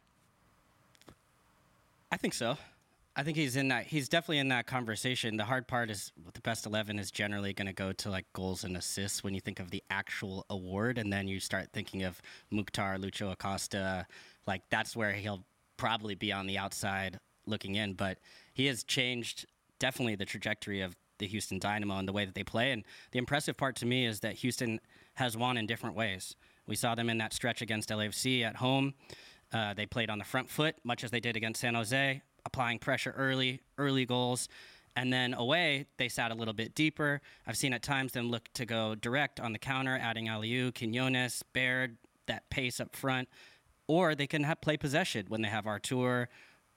I think so. I think he's in that. He's definitely in that conversation. The hard part is the best 11 is generally going to go to like goals and assists when you think of the actual award, and then you start thinking of Mukhtar, Lucho Acosta. Like that's where he'll probably be on the outside looking in. But he has changed definitely the trajectory of the Houston Dynamo and the way that they play. And the impressive part to me is that Houston has won in different ways. We saw them in that stretch against LAFC at home. They played on the front foot, much as they did against San Jose, applying pressure early goals. And then away, they sat a little bit deeper. I've seen at times them look to go direct on the counter, adding Aliu, Quinones, Baird, that pace up front. Or they can play possession when they have Artur,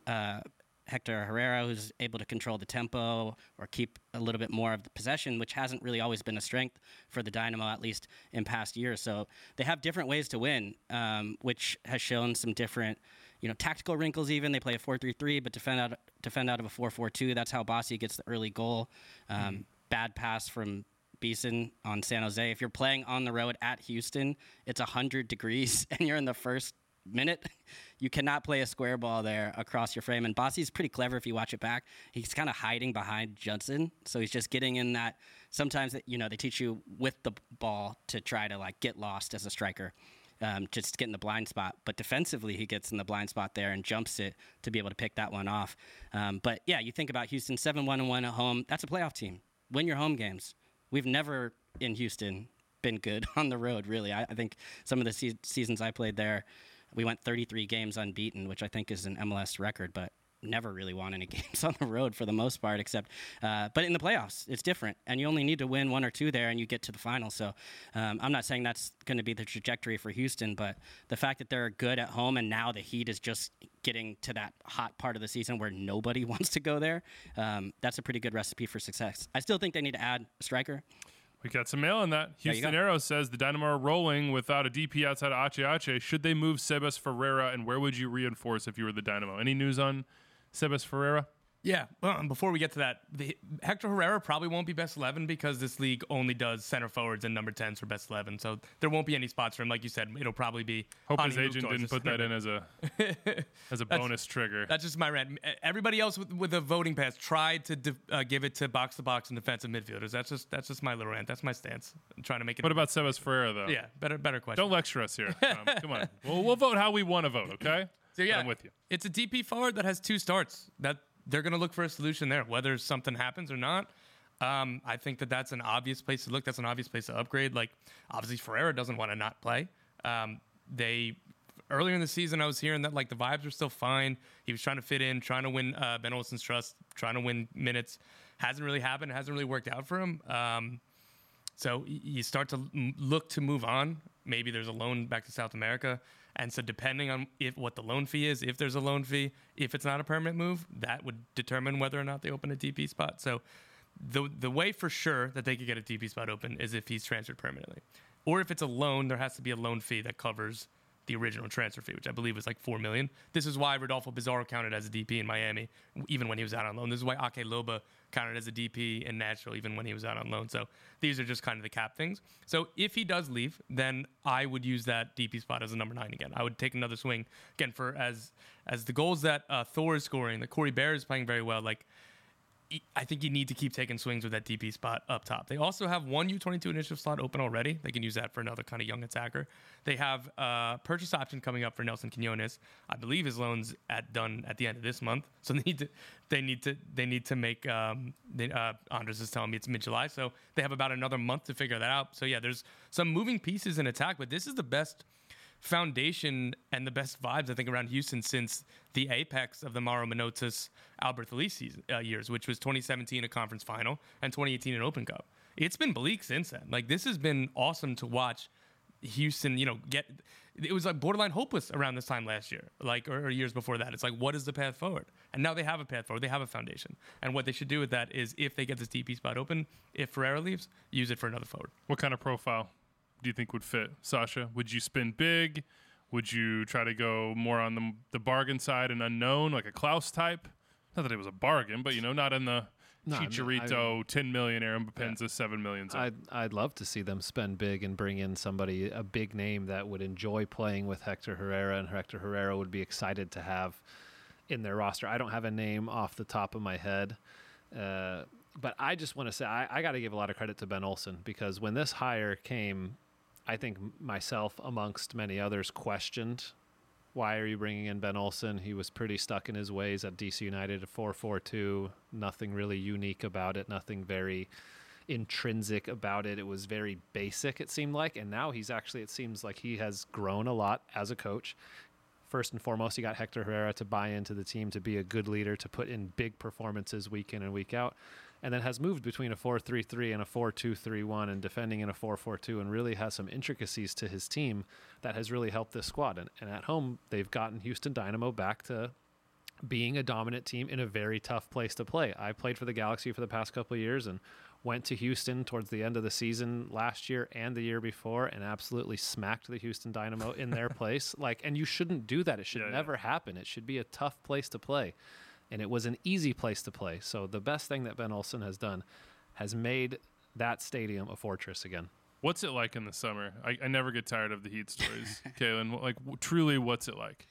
Hector Herrera, who's able to control the tempo or keep a little bit more of the possession, which hasn't really always been a strength for the Dynamo, at least in past years. So they have different ways to win, which has shown some different tactical wrinkles even. They play a 4-3-3, but defend out of a 4-4-2. That's how Bossy gets the early goal. Bad pass from Beeson on San Jose. If you're playing on the road at Houston, it's 100 degrees, and you're in the first minute. You cannot play a square ball there across your frame. And Bossy's pretty clever if you watch it back. He's kind of hiding behind Judson, so he's just getting in that. Sometimes they teach you with the ball to try to get lost as a striker. Just get in the blind spot. But defensively, he gets in the blind spot there and jumps it to be able to pick that one off. But yeah, you think about Houston, 7-1-1 at home. That's a playoff team. Win your home games. We've never in Houston been good on the road, really. I think some of the seasons I played there, we went 33 games unbeaten, which I think is an MLS record, but never really won any games on the road for the most part, except, but in the playoffs, it's different. And you only need to win 1 or 2 there and you get to the final. So I'm not saying that's going to be the trajectory for Houston, but the fact that they're good at home and now the Heat is just getting to that hot part of the season where nobody wants to go there, that's a pretty good recipe for success. I still think they need to add a striker.
We got some mail on that. Houston Arrow says the Dynamo are rolling without a DP outside of Ache. Should they move Sebas Ferreira, and where would you reinforce if you were the Dynamo? Any news on Sebas Ferreira?
Yeah. Well, before we get to that, Hector Herrera probably won't be best 11 because this league only does center forwards and number 10s for best 11. So there won't be any spots for him. Like you said, it'll probably be.
Hope his agent didn't put that in as a bonus trigger.
That's just my rant. Everybody else with a voting pass tried to give it to box-to-box and defensive midfielders. That's just my little rant. That's my stance. I'm trying to make it.
What about Sebas Ferreira, though?
Yeah, better question.
Don't lecture us here. Come on. We'll vote how we want to vote, okay?
So yeah,
I'm with you.
It's a DP forward that has 2 starts. That they're going to look for a solution there, whether something happens or not. I think that's an obvious place to look. That's an obvious place to upgrade. Obviously, Ferreira doesn't want to not play. Earlier in the season, I was hearing that the vibes were still fine. He was trying to fit in, trying to win Ben Olsen's trust, trying to win minutes. Hasn't really happened. Hasn't really worked out for him. So you start to look to move on. Maybe there's a loan back to South America. And so depending on what the loan fee is, if there's a loan fee, if it's not a permanent move, that would determine whether or not they open a DP spot. So the way for sure that they could get a DP spot open is if he's transferred permanently. Or if it's a loan, there has to be a loan fee that covers the original transfer fee, which I believe was $4 million. This is why Rodolfo Pizarro counted as a DP in Miami, even when he was out on loan. This is why Ake Loba counted as a DP in Nashville, even when he was out on loan. So these are just kind of the cap things. So if he does leave, then I would use that DP spot as a number 9 again. I would take another swing again for as the goals that Thor is scoring, that Corey Bear is playing very well. I think you need to keep taking swings with that DP spot up top. They also have one U22 initiative slot open already. They can use that for another kind of young attacker. They have a purchase option coming up for Nelson Quinones. I believe his loan's done at the end of this month. So they need to make. Andres is telling me it's mid-July, so they have about another month to figure that out. So yeah, there's some moving pieces in attack, but this is the best foundation and the best vibes I think around Houston since the apex of the Mauro Manotas Albert Feliz years, which was 2017 a conference final and 2018 an Open Cup. It's been bleak since then. This has been awesome to watch Houston, get. It was borderline hopeless around this time last year, or years before that. It's what is the path forward? And now they have a path forward. They have a foundation. And what they should do with that is if they get this DP spot open, if Ferreira leaves, use it for another forward.
What kind of profile do you think would fit, Sasha? Would you spin big? Would you try to go more on the bargain side and unknown, like a Klaus type? Not that it was a bargain, but not in the Chicharito 10 million, Aaron Bopenza 7 million.
I'd love to see them spend big and bring in a big name that would enjoy playing with Hector Herrera, and Hector Herrera would be excited to have in their roster. I don't have a name off the top of my head. But I just want to say I got to give a lot of credit to Ben Olsen, because when this hire came, I think myself amongst many others questioned, why are you bringing in Ben Olsen? He was pretty stuck in his ways at DC United, a 4-4-2, nothing really unique about it, nothing very intrinsic about it. It was very basic, it seemed like. And now it seems like he has grown a lot as a coach. first and foremost, you got Hector Herrera to buy into the team, to be a good leader, to put in big performances week in and week out, and then has moved between a 4-3-3 and a 4-2-3-1 and defending in a 4-4-2 and really has some intricacies to his team that has really helped this squad. And at home, they've gotten Houston Dynamo back to being a dominant team in a very tough place to play. I played for the Galaxy for the past couple of years and went to Houston towards the end of the season last year and the year before and absolutely smacked the Houston Dynamo in their place. And you shouldn't do that. It should never happen. It should be a tough place to play. And it was an easy place to play. So the best thing that Ben Olsen has done has made that stadium a fortress again.
What's it like in the summer? I never get tired of the Heat stories. Kalen, truly, what's it like?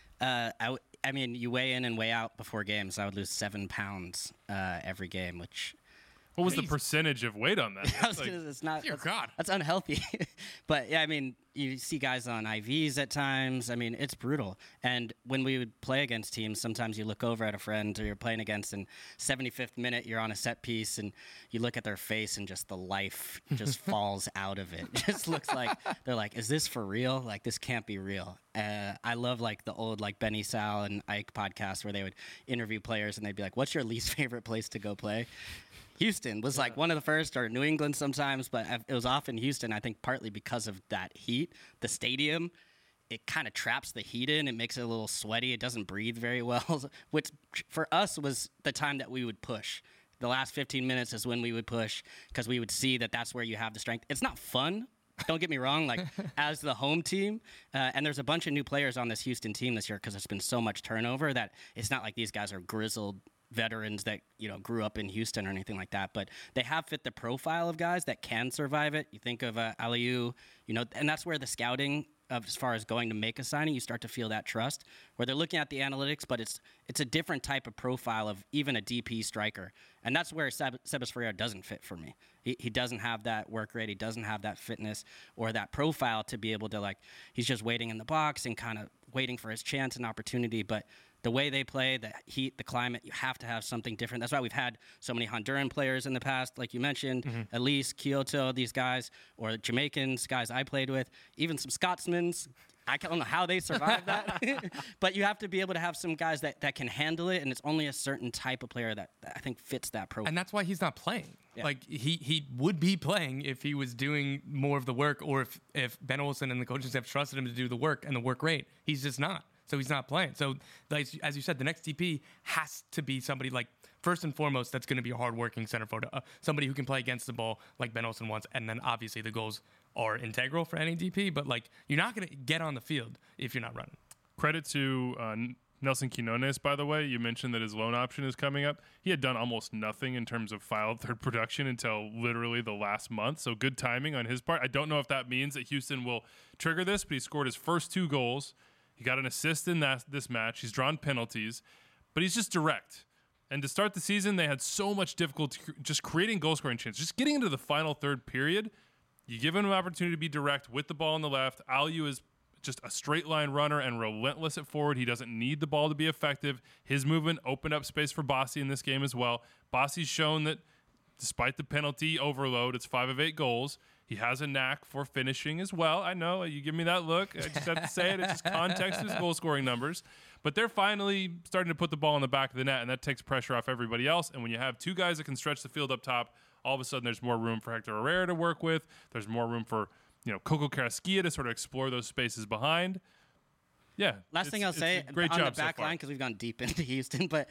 I mean, you weigh in and weigh out before games. I would lose 7 pounds every game, which...
What was the percentage of weight on that?
It's not.
Dear God.
That's unhealthy. But yeah, I mean, you see guys on IVs at times. I mean, it's brutal. And when we would play against teams, sometimes you look over at a friend or you're playing against, and 75th minute, you're on a set piece, and you look at their face, and just the life just falls out of it. It just looks like they're like, "Is this for real? Like, this can't be real." I love the old Benny Sal and Ike podcast where they would interview players, and they'd be like, "What's your least favorite place to go play?" Houston was one of the first, or New England sometimes, but it was often Houston, I think partly because of that heat. The stadium, it kind of traps the heat in. It makes it a little sweaty. It doesn't breathe very well, which for us was the time that we would push. The last 15 minutes is when we would push because we would see that that's where you have the strength. It's not fun. Don't get me wrong, as the home team, and there's a bunch of new players on this Houston team this year because there's been so much turnover that it's not like these guys are grizzled veterans that grew up in Houston or anything like that, but they have fit the profile of guys that can survive it. You think of Aliu, and that's where the scouting as far as going to make a signing, you start to feel that trust where they're looking at the analytics, but it's a different type of profile of even a DP striker, and that's where Sebas Ferreira doesn't fit for me. He doesn't have that work rate, he doesn't have that fitness or that profile to be able to he's just waiting in the box and kind of waiting for his chance and opportunity, but the way they play, the heat, the climate, you have to have something different. That's why we've had so many Honduran players in the past, like you mentioned, Elise, Kyoto, these guys, or Jamaicans, guys I played with, even some Scotsmen. I don't know how they survived that, but you have to be able to have some guys that can handle it, and it's only a certain type of player that I think fits that profile.
And that's why he's not playing.
Yeah.
He would be playing if he was doing more of the work, or if Ben Olsen and the coaching staff trusted him to do the work and the work rate. He's just not. So he's not playing. So, as you said, the next DP has to be somebody first and foremost, that's going to be a hardworking center forward, somebody who can play against the ball like Ben Olsen wants. And then obviously the goals are integral for any DP, but you're not going to get on the field if you're not running.
Credit to Nelson Quinones, by the way. You mentioned that his loan option is coming up. He had done almost nothing in terms of filed third production until literally the last month. So good timing on his part. I don't know if that means that Houston will trigger this, but he scored his first 2 goals. He got an assist in this match. He's drawn penalties, but he's just direct. And to start the season, they had so much difficulty just creating goal-scoring chances. Just getting into the final third period, you give him an opportunity to be direct with the ball on the left. Aliu is just a straight-line runner and relentless at forward. He doesn't need the ball to be effective. His movement opened up space for Bassi in this game as well. Bassi's shown that despite the penalty overload, it's 5 of 8 goals. He has a knack for finishing as well. I know, you give me that look. I just have to say it. It's just context to his goal-scoring numbers. But they're finally starting to put the ball in the back of the net, and that takes pressure off everybody else. And when you have 2 guys that can stretch the field up top, all of a sudden there's more room for Hector Herrera to work with. There's more room for Coco Carrasquilla to sort of explore those spaces behind. Yeah.
Last thing I'll say on the back line, because we've gone deep into Houston, but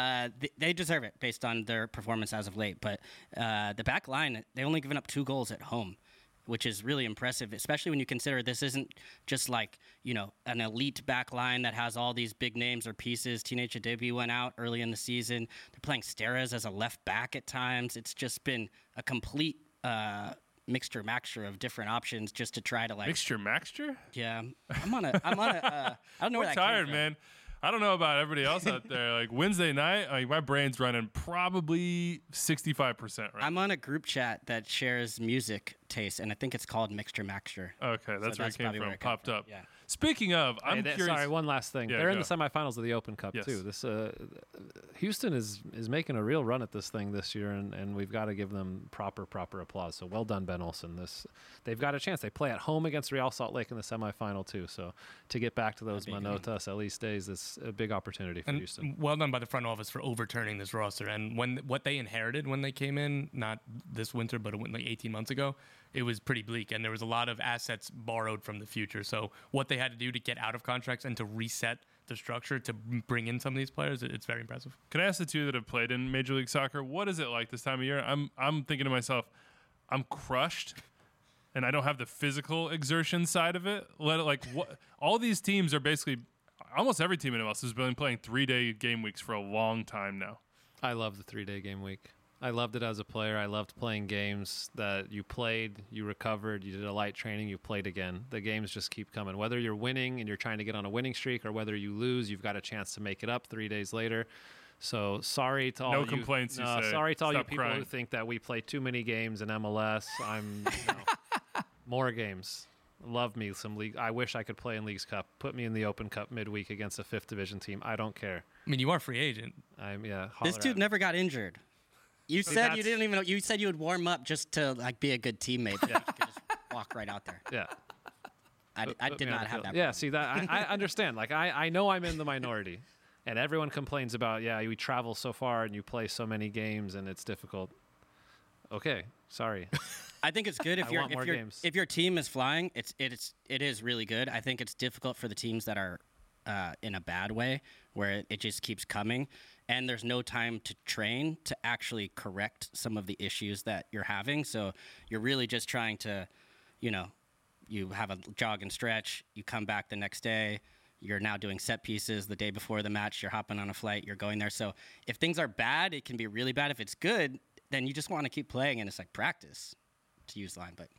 they deserve it based on their performance as of late. But the back line, they only given up 2 goals at home, which is really impressive, especially when you consider this isn't just an elite back line that has all these big names or pieces. Teenage Adebi went out early in the season. They're playing Steres as a left back at times. It's just been a complete mixture of different options just to try to
Mixture?
Yeah. I'm on a I don't know where that
tired,
came from.
man. I don't know about everybody else out there. Wednesday night, my brain's running probably 65% right
I'm on a group chat that shares music taste, and I think it's called Mixture Maxture.
Okay, that's where it came
probably
from.
where it
Popped
came
up.
from, yeah.
Speaking of, I'm curious.
Sorry, one last thing.
Yeah,
They're in
go.
the semifinals of the Open Cup
Yes.
too. This Houston is making a real run at this thing this year, and we've got to give them proper applause. So well done, Ben Olsen. They've got a chance. They play at home against Real Salt Lake in the semifinal too. So to get back to those Manotas Elise days, it's a big opportunity for Houston.
Well done by the front office for overturning this roster. And what they inherited when they came in, not this winter, but like 18 months ago, it was pretty bleak. And there was a lot of assets borrowed from the future. So what they had to do to get out of contracts and to reset the structure to bring in some of these players, it's very impressive.
Can I ask the two that have played in Major League Soccer, what is it like this time of year? I'm thinking to myself, I'm crushed, and I don't have the physical exertion side of it. What? All these teams are basically, almost every team in MLS has been playing 3-day game weeks for a long time now.
I love the 3-day game week. I loved it as a player. I loved playing games that you played, you recovered, you did a light training, you played again. The games just keep coming. Whether you're winning and you're trying to get on a winning streak, or whether you lose, you've got a chance to make it up 3 days later. So sorry to all
complaints, you say.
Sorry to all you
Stop
people
crying.
who think that we play too many games in MLS. More games. Love me some league. I wish I could play in Leagues Cup. Put me in the Open Cup midweek against a 5th division team. I don't care.
I mean, you are a free agent.
This dude never got injured. You said you didn't even. You said you would warm up just to like be a good teammate. But you could just walk right out there.
Yeah.
I did not have that.
Yeah,
problem.
see that I understand. Like I know I'm in the minority, and everyone complains about we travel so far and you play so many games and it's difficult. Okay, sorry.
I think it's good
games.
if your team is flying. It is really good. I think it's difficult for the teams that are in a bad way, where it just keeps coming, and there's no time to train to actually correct some of the issues that you're having. So you're really just trying to, you have a jog and stretch, you come back the next day, you're now doing set pieces the day before the match, you're hopping on a flight, you're going there. So if things are bad, it can be really bad. If it's good, then you just want to keep playing, and it's like practice, to use the line. But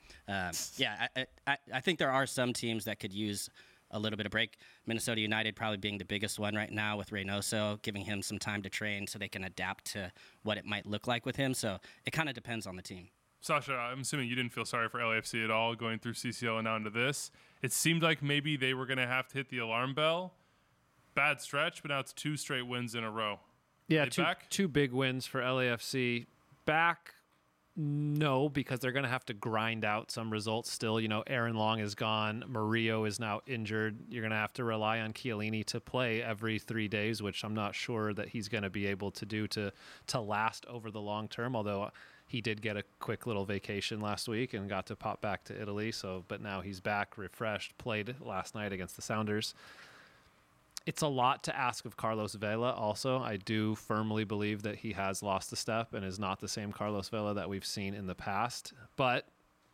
I think there are some teams that could use a little bit of break. Minnesota United probably being the biggest one right now, with Reynoso, giving him some time to train so they can adapt to what it might look like with him. So it kind of depends on the team.
Sasha, I'm assuming you didn't feel sorry for LAFC at all going through CCL and now into this. It seemed like maybe they were going to have to hit the alarm bell. Bad stretch, but now it's 2 straight wins in a row.
Yeah,
They back?
two big wins for LAFC. Back, no, because they're going to have to grind out some results still. Aaron Long is gone. Murillo is now injured. You're going to have to rely on Chiellini to play every 3 days, which I'm not sure that he's going to be able to do to last over the long term, although he did get a quick little vacation last week and got to pop back to Italy. But now he's back, refreshed, played last night against the Sounders. It's a lot to ask of Carlos Vela also. I do firmly believe that he has lost a step and is not the same Carlos Vela that we've seen in the past. But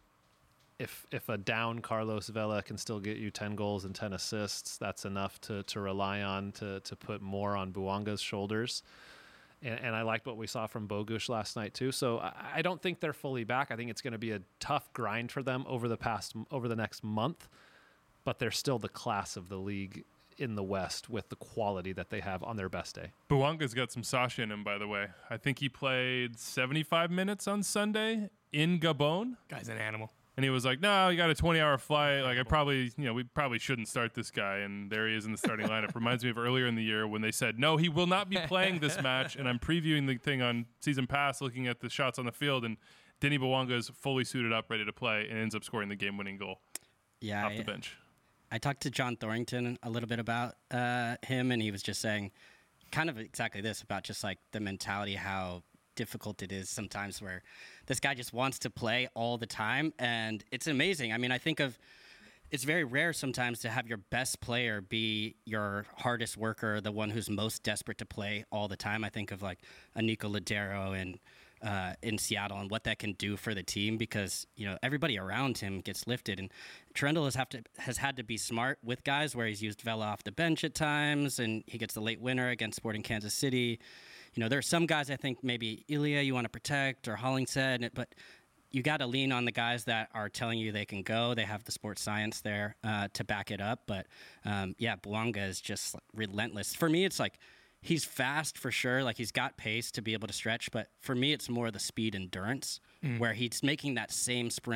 if a down Carlos Vela can still get you 10 goals and 10 assists, that's enough to rely on to put more on Buanga's shoulders. And I liked what we saw from Bogusz last night too. So I don't think they're fully back. I think it's going to be a tough grind for them over the next month. But they're still the class of the league in the West with the quality that they have on their best day.
Buanga's got some Sasha in him, by the way. I think he played 75 minutes on Sunday in Gabon.
Guy's an animal.
And he was like, no, you got a 20-hour flight. Like, we probably shouldn't start this guy. And there he is in the starting lineup. Reminds me of earlier in the year when they said, no, he will not be playing this match. And I'm previewing the thing on Season Pass, looking at the shots on the field. And Denny Buanga is fully suited up, ready to play, and ends up scoring the game-winning goal off the bench.
I talked to John Thorrington a little bit about him, and he was just saying kind of exactly this about just like the mentality, how difficult it is sometimes where this guy just wants to play all the time, and it's amazing. I mean, I think it's very rare sometimes to have your best player be your hardest worker, the one who's most desperate to play all the time. I think of like a Nico Ladero and in Seattle and what that can do for the team, because everybody around him gets lifted, and Trendle has had to be smart with guys where he's used Vela off the bench at times, and he gets the late winner against Sporting Kansas City. There are some guys I think maybe Ilya you want to protect, or Hollingshead, but you got to lean on the guys that are telling you they can go. They have the sports science there to back it up. But Buanga is just relentless. For me, it's like, he's fast for sure. Like, he's got pace to be able to stretch. But for me, it's more the speed endurance, where he's making that same sprint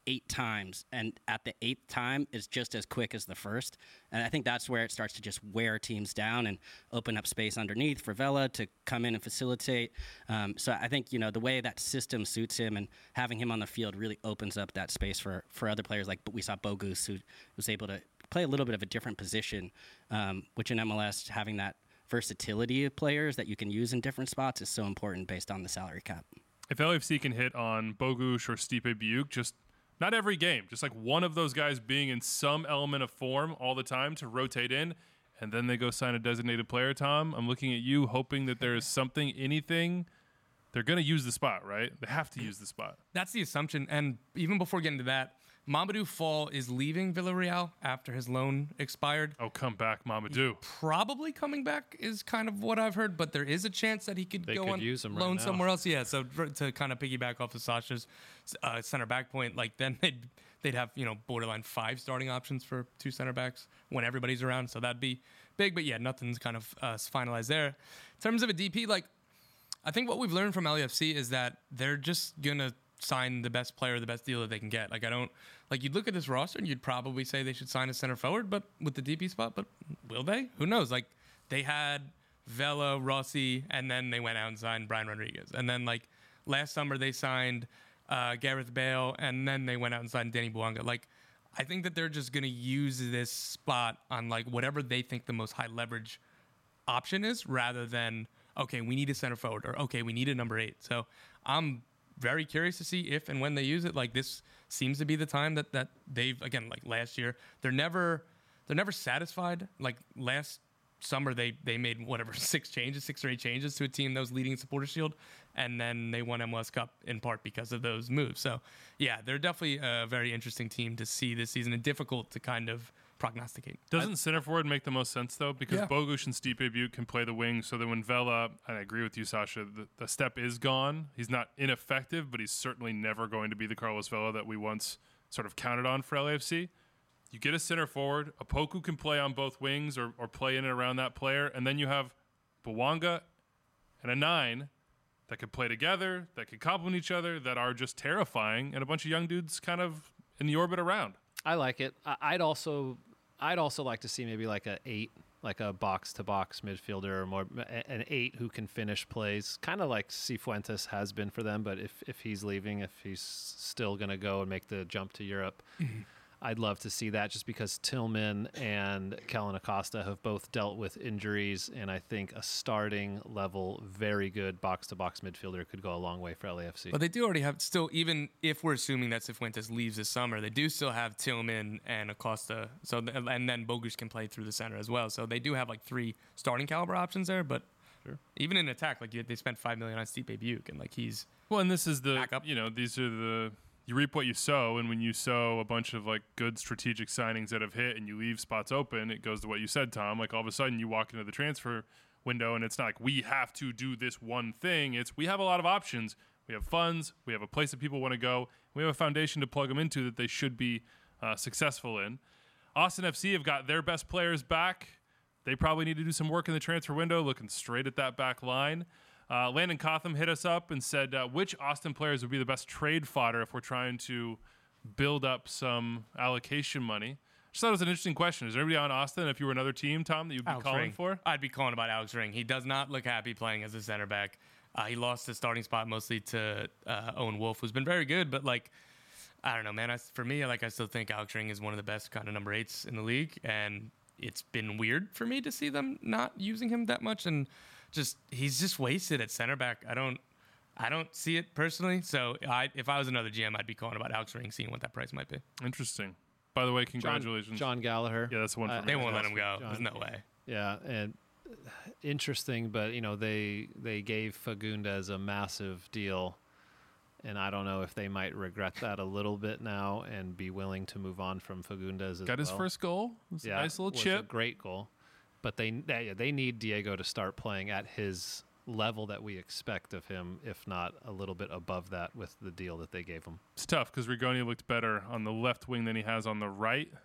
8 times, and at the 8th time is just as quick as the first. And I think that's where it starts to just wear teams down and open up space underneath for Vela to come in and facilitate. So I think, the way that system suits him and having him on the field really opens up that space for other players. Like we saw Bogus, who was able to play a little bit of a different position, which in MLS, having that versatility of players that you can use in different spots is so important based on the salary cap.
If LAFC can hit on Bogusz or Stipe Biuk, just not every game, just like one of those guys being in some element of form all the time to rotate in, and then they go sign a designated player, Tom, I'm looking at you hoping that there is something, anything. They're going to use the spot, right? They have to use the spot.
That's the assumption. And even before getting to that, Mamadou Fall is leaving Villarreal after his loan expired.
Oh, come back, Mamadou.
Probably coming back is kind of what I've heard, but there is a chance that he could
They
go
could
on
use him right
loan
now.
somewhere else. Yeah, so to kind of piggyback off of Sasha's center back point, like then they'd have borderline 5 starting options for 2 center backs when everybody's around. So that'd be big, but yeah, nothing's kind of finalized there. In terms of a DP, like I think what we've learned from LAFC is that they're just gonna sign the best player, the best deal that they can get. Like you'd look at this roster and you'd probably say they should sign a center forward, but with the DP spot, but will they? Who knows? Like they had Vela, Rossi, and then they went out and signed Brian Rodriguez. And then like last summer they signed Gareth Bale, and then they went out and signed Danny Bouanga. Like I think that they're just going to use this spot on like whatever they think the most high leverage option is, rather than, okay, we need a center forward, or okay, we need a number 8. So I'm very curious to see if and when they use it. Like this seems to be the time that they've, again, like last year, they're never satisfied. Like last summer they made 6 or 8 changes to a team that was leading Supporters Shield, and then they won MLS Cup in part because of those moves. So yeah, they're definitely a very interesting team to see this season, and difficult to kind of prognosticate.
Doesn't center forward make the most sense, though? Because
Yeah.
Bogusz and Stipe Biuk can play the wing, so that when Vela, and I agree with you, Sasha, the step is gone. He's not ineffective, but he's certainly never going to be the Carlos Vela that we once sort of counted on for LAFC. You get a center forward, Opoku can play on both wings or play in and around that player, and then you have Bouanga and a 9 that could play together, that could complement each other, that are just terrifying, and a bunch of young dudes kind of in the orbit around.
I like it. I'd also like to see maybe like a 8, like a box-to-box midfielder, or more an 8 who can finish plays, kind of like Cifuentes has been for them. But if he's leaving, if he's still going to go and make the jump to Europe, I'd love to see that, just because Tillman and Kellen Acosta have both dealt with injuries, and I think a starting level, very good box-to-box midfielder could go a long way for LAFC.
But they do already have, still, even if we're assuming that Cifuentes leaves this summer, they do still have Tillman and Acosta. So and then Bogusz can play through the center as well. So they do have like 3 starting caliber options there. But even in attack, like they spent $5 million on Stipe Biuk, and like he's
Well, and this is the,
Backup.
these are the, you reap what you sow, and when you sow a bunch of like good strategic signings that have hit and you leave spots open, it goes to what you said, Tom. Like all of a sudden you walk into the transfer window and it's not like we have to do this one thing. It's we have a lot of options. We have funds. We have a place that people want to go. We have a foundation to plug them into that they should be successful in. Austin FC have got their best players back. They probably need to do some work in the transfer window, looking straight at that back line. Landon Cotham hit us up and said, which Austin players would be the best trade fodder if we're trying to build up some allocation money? Just thought it was an interesting question. Is there anybody on Austin, if you were another team, Tom, that you'd be
Alex
calling
Ring.
for?
I'd be calling about Alex Ring. He does not look happy playing as a center back. He lost his starting spot mostly to Owen Wolf, who's been very good, but like, I don't know, man. For me, I still think Alex Ring is one of the best kind of number 8s in the league, and it's been weird for me to see them not using him that much, and he's just wasted at center back. I don't see it personally. So if I was another GM, I'd be calling about Alex Ring, seeing what that price might be.
Interesting. By the way, congratulations.
John Gallagher.
Yeah, that's the one for me.
They won't let him go.
John.
There's no way.
Yeah, and interesting, but they gave Fagundes a massive deal, and I don't know if they might regret that a little bit now and be willing to move on from Fagundes as
Got his
well.
first goal. It was a nice little
was a
chip.
great goal, but they need Diego to start playing at his level that we expect of him, if not a little bit above that with the deal that they gave him.
It's tough because Rigoni looked better on the left wing than he has on the right.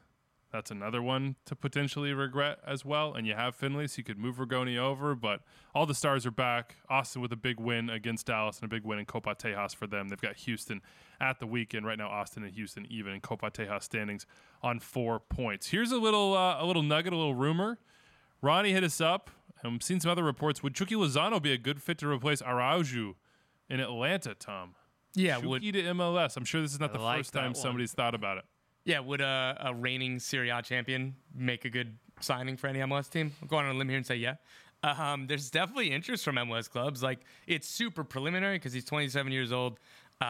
That's another one to potentially regret as well. And you have Finley, so you could move Rigoni over. But all the stars are back. Austin with a big win against Dallas and a big win in Copa Tejas for them. They've got Houston at the weekend. Right now, Austin and Houston even in Copa Tejas standings on 4 points. Here's a little nugget, a little rumor. Ronnie hit us up. I'm seeing some other reports. Would Chucky Lozano be a good fit to replace Araujo in Atlanta, Tom?
Yeah,
Chucky to MLS. I'm sure this is not the first time somebody's thought about it.
Yeah, would a reigning Serie A champion make a good signing for any MLS team? I'll go on a limb here and say yeah. There's definitely interest from MLS clubs. Like, it's super preliminary because he's 27 years old.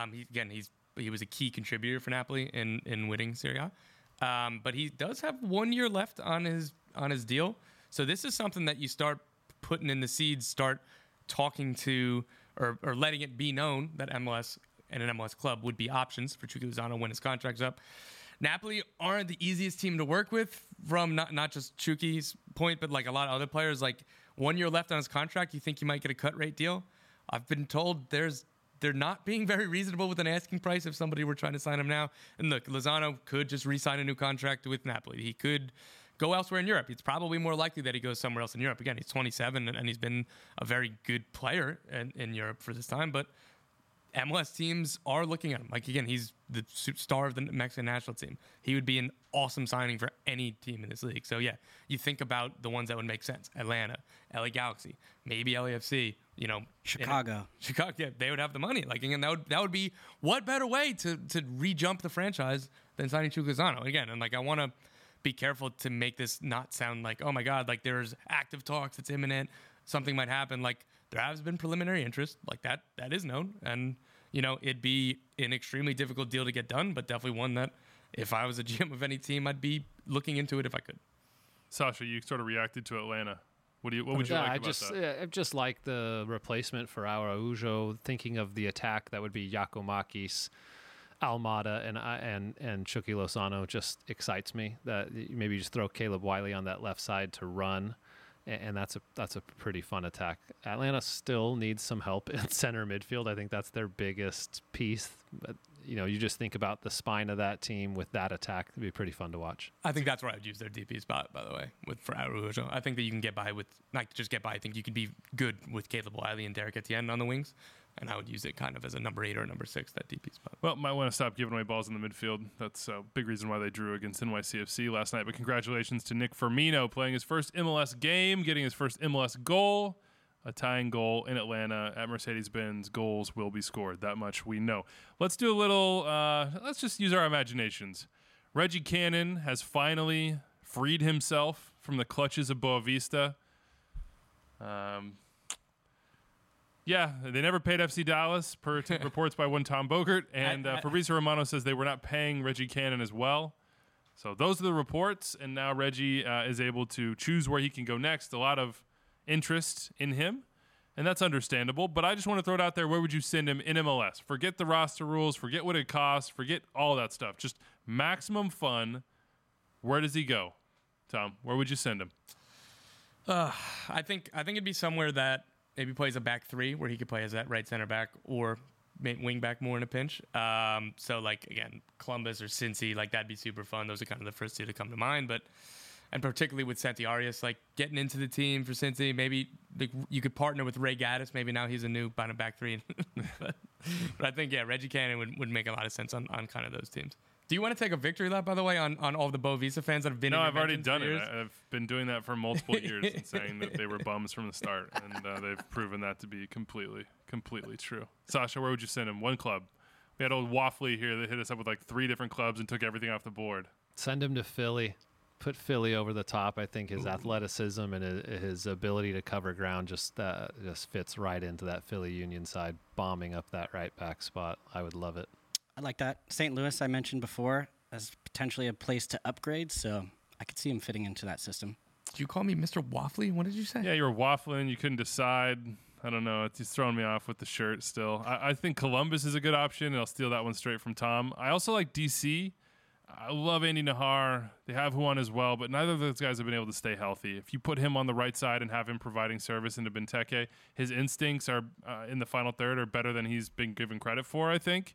He was a key contributor for Napoli in winning Serie A. But he does have 1 year left on his deal. So this is something that you start putting in the seeds, start talking to or letting it be known that MLS and an MLS club would be options for Chucky Lozano when his contract's up. Napoli aren't the easiest team to work with from not just Chucky's point, but like a lot of other players. Like 1 year left on his contract, you think you might get a cut rate deal. I've been told they're not being very reasonable with an asking price if somebody were trying to sign him now. And look, Lozano could just re-sign a new contract with Napoli. He could go elsewhere in Europe. It's probably more likely that he goes somewhere else in Europe. Again, he's 27 and he's been a very good player in Europe for this time, but MLS teams are looking at him. Like, again, he's the star of the Mexican national team. He would be an awesome signing for any team in this league. So, yeah, you think about the ones that would make sense. Atlanta, LA Galaxy, maybe LAFC,
Chicago,
yeah, they would have the money. Like, again, that would be what better way to re-jump the franchise than signing Chucky Lozano. Again, and, like, I want to be careful to make this not sound like, oh, my God, like, there's active talks, it's imminent, something might happen. Like, there has been preliminary interest, like that is known, and it'd be an extremely difficult deal to get done, but definitely one that if I was a GM of any team, I'd be looking into it if I could.
Sasha, you sort of reacted to Atlanta. What would you like about that?
I just like the replacement for Araujo. Thinking of the attack, that would be Giacomakis, Almada, and Chucky Lozano just excites me. That maybe you just throw Caleb Wiley on that left side to run. And that's a pretty fun attack. Atlanta still needs some help in center midfield. I think that's their biggest piece. But, you just think about the spine of that team with that attack. It'd be pretty fun to watch.
I think that's where I'd use their DP spot, by the way, for Araujo. I think that you can get by with, not just get by, I think you could be good with Caleb Wiley and Derek Etienne on the wings. And I would use it kind of as a number 8 or number 6, that DP spot.
Well, might want to stop giving away balls in the midfield. That's a big reason why they drew against NYCFC last night. But congratulations to Nick Firmino playing his first MLS game, getting his first MLS goal, a tying goal in Atlanta at Mercedes-Benz. Goals will be scored. That much we know. Let's do a little, let's just use our imaginations. Reggie Cannon has finally freed himself from the clutches of Boavista. Yeah, they never paid FC Dallas, per reports by one Tom Bogert. And Fabrizio Romano says they were not paying Reggie Cannon as well. So those are the reports. And now Reggie is able to choose where he can go next. A lot of interest in him, and that's understandable. But I just want to throw it out there. Where would you send him in MLS? Forget the roster rules. Forget what it costs. Forget all that stuff. Just maximum fun. Where does he go, Tom? Where would you send him?
I think it'd be somewhere that maybe plays a back 3 where he could play as that right center back or wing back more in a pinch. So, like, again, Columbus or Cincy, like, that'd be super fun. Those are kind of the first two to come to mind. And particularly with Santi Arias, like, getting into the team for Cincy, maybe you could partner with Ray Gaddis. Maybe now he's a new kind of back 3. but I think, yeah, Reggie Cannon would make a lot of sense on kind of those teams. Do you want to take a victory lap, by the way, on all the Boavista fans that have been in your
I've already done
years?
it. I've been doing that for multiple years and saying that they were bums from the start, and they've proven that to be completely true. Sasha, where would you send him? One club. We had old Waffley here that hit us up with like 3 different clubs and took everything off the board.
Send him to Philly. Put Philly over the top. I think his athleticism and his ability to cover ground just fits right into that Philly Union side, bombing up that right back spot. I would love it.
I like that. St. Louis, I mentioned before, as potentially a place to upgrade, so I could see him fitting into that system.
Did you call me Mr. Waffley? What did you say?
Yeah, you were waffling. You couldn't decide. I don't know. It's throwing me off with the shirt still. I think Columbus is a good option, and I'll steal that one straight from Tom. I also like D.C. I love Andy Nahar. They have Juan as well, but neither of those guys have been able to stay healthy. If you put him on the right side and have him providing service into Benteke, his instincts are in the final third are better than he's been given credit for, I think.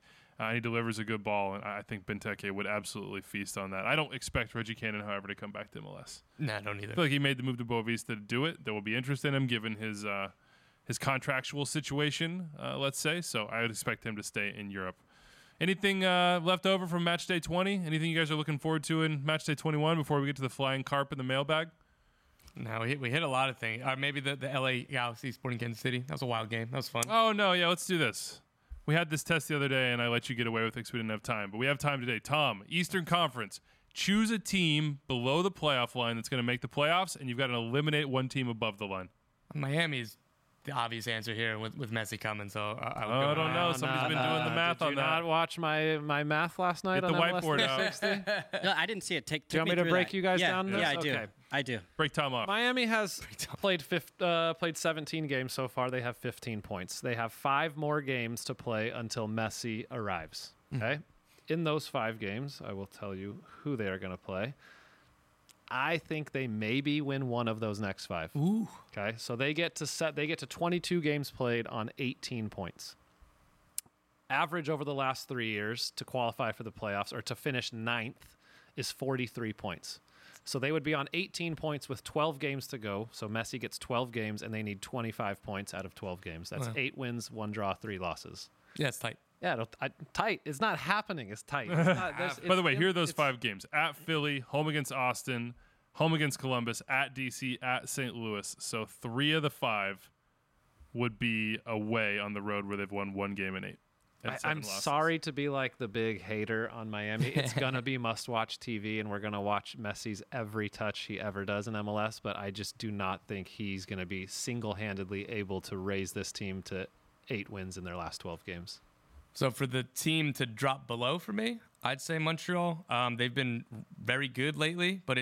He delivers a good ball, and I think Benteke would absolutely feast on that. I don't expect Reggie Cannon, however, to come back to MLS.
Nah, I don't either.
I feel like he made the move to Boavista to do it. There will be interest in him given his contractual situation, let's say. So I would expect him to stay in Europe. Anything left over from Match Day 20? Anything you guys are looking forward to in Match Day 21 before we get to the flying carp in the mailbag?
No, we hit a lot of things. Or maybe the LA Galaxy Sporting Kansas City. That was a wild game. That was fun.
Oh, no. Yeah, let's do this. We had this test the other day, and I let you get away with it because we didn't have time. But we have time today. Tom, Eastern Conference. Choose a team below the playoff line that's going to make the playoffs, and you've got to eliminate one team above the line.
Miami's the obvious answer here with Messi coming. So
I don't know. Somebody's been doing the math on
Did you
that.
not watch my math last night
Get the
on MLS
whiteboard out.
360?
No, I didn't see it.
Do you want me to
through
break
that.
you guys
yeah,
down?
Yeah, I do.
Okay.
I do.
Break Tom off.
Miami has played 17 games so far. They have 15 points. They have 5 more games to play until Messi arrives. Okay? In those 5 games, I will tell you who they are going to play. I think they maybe win one of those next 5.
Ooh.
Okay? So they get to 22 games played on 18 points. Average over the last 3 years to qualify for the playoffs or to finish 9th is 43 points. So they would be on 18 points with 12 games to go. So Messi gets 12 games, and they need 25 points out of 12 games. That's 8 wins, 1 draw, 3 losses.
Yeah, it's tight.
Yeah, tight. It's not happening. It's tight. It's not,
By the way, here are those 5 games. At Philly, home against Austin, home against Columbus, at DC, at St. Louis. So 3 of the 5 would be away on the road where they've won 1 game in 8.
I'm sorry to be like the big hater on Miami. It's going to be must-watch TV, and we're going to watch Messi's every touch he ever does in MLS, but I just do not think he's going to be single-handedly able to raise this team to 8 wins in their last 12 games.
So for the team to drop below for me, I'd say Montreal. They've been very good lately, but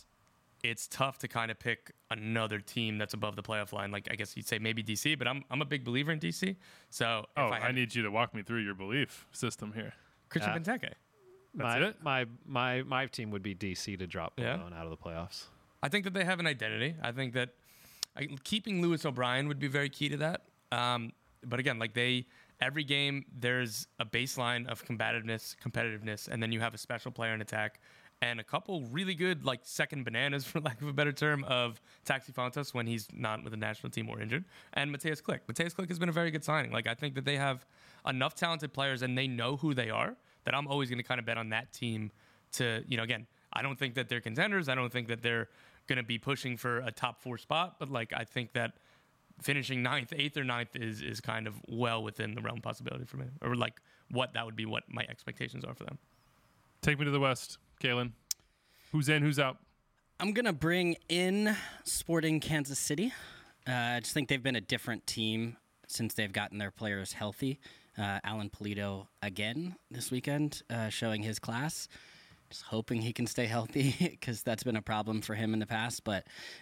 it's tough to kind of pick another team that's above the playoff line. Like I guess you'd say maybe DC, but I'm a big believer in DC. So
I need you to walk me through your belief system here.
Christian Benteke.
That's it?
My team would be DC to drop below and out of the playoffs.
I think that they have an identity. I think that keeping Lewis O'Brien would be very key to that. But again, like every game there's a baseline of competitiveness, and then you have a special player in attack. And a couple really good, like, second bananas, for lack of a better term, of Taxi Fontas when he's not with the national team or injured. And Mateus Klick. Mateus Klick has been a very good signing. Like, I think that they have enough talented players and they know who they are that I'm always going to kind of bet on that team to, again, I don't think that they're contenders. I don't think that they're going to be pushing for a top 4 spot. But, like, I think that finishing 8th or 9th is kind of well within the realm possibility for me. Or, like, what that would be what my expectations are for them.
Take me to the West. Kalen, who's in, who's out?
I'm going to bring in Sporting Kansas City. I just think they've been a different team since they've gotten their players healthy. Alan Pulido again this weekend, showing his class. Just hoping he can stay healthy because that's been a problem for him in the past. But,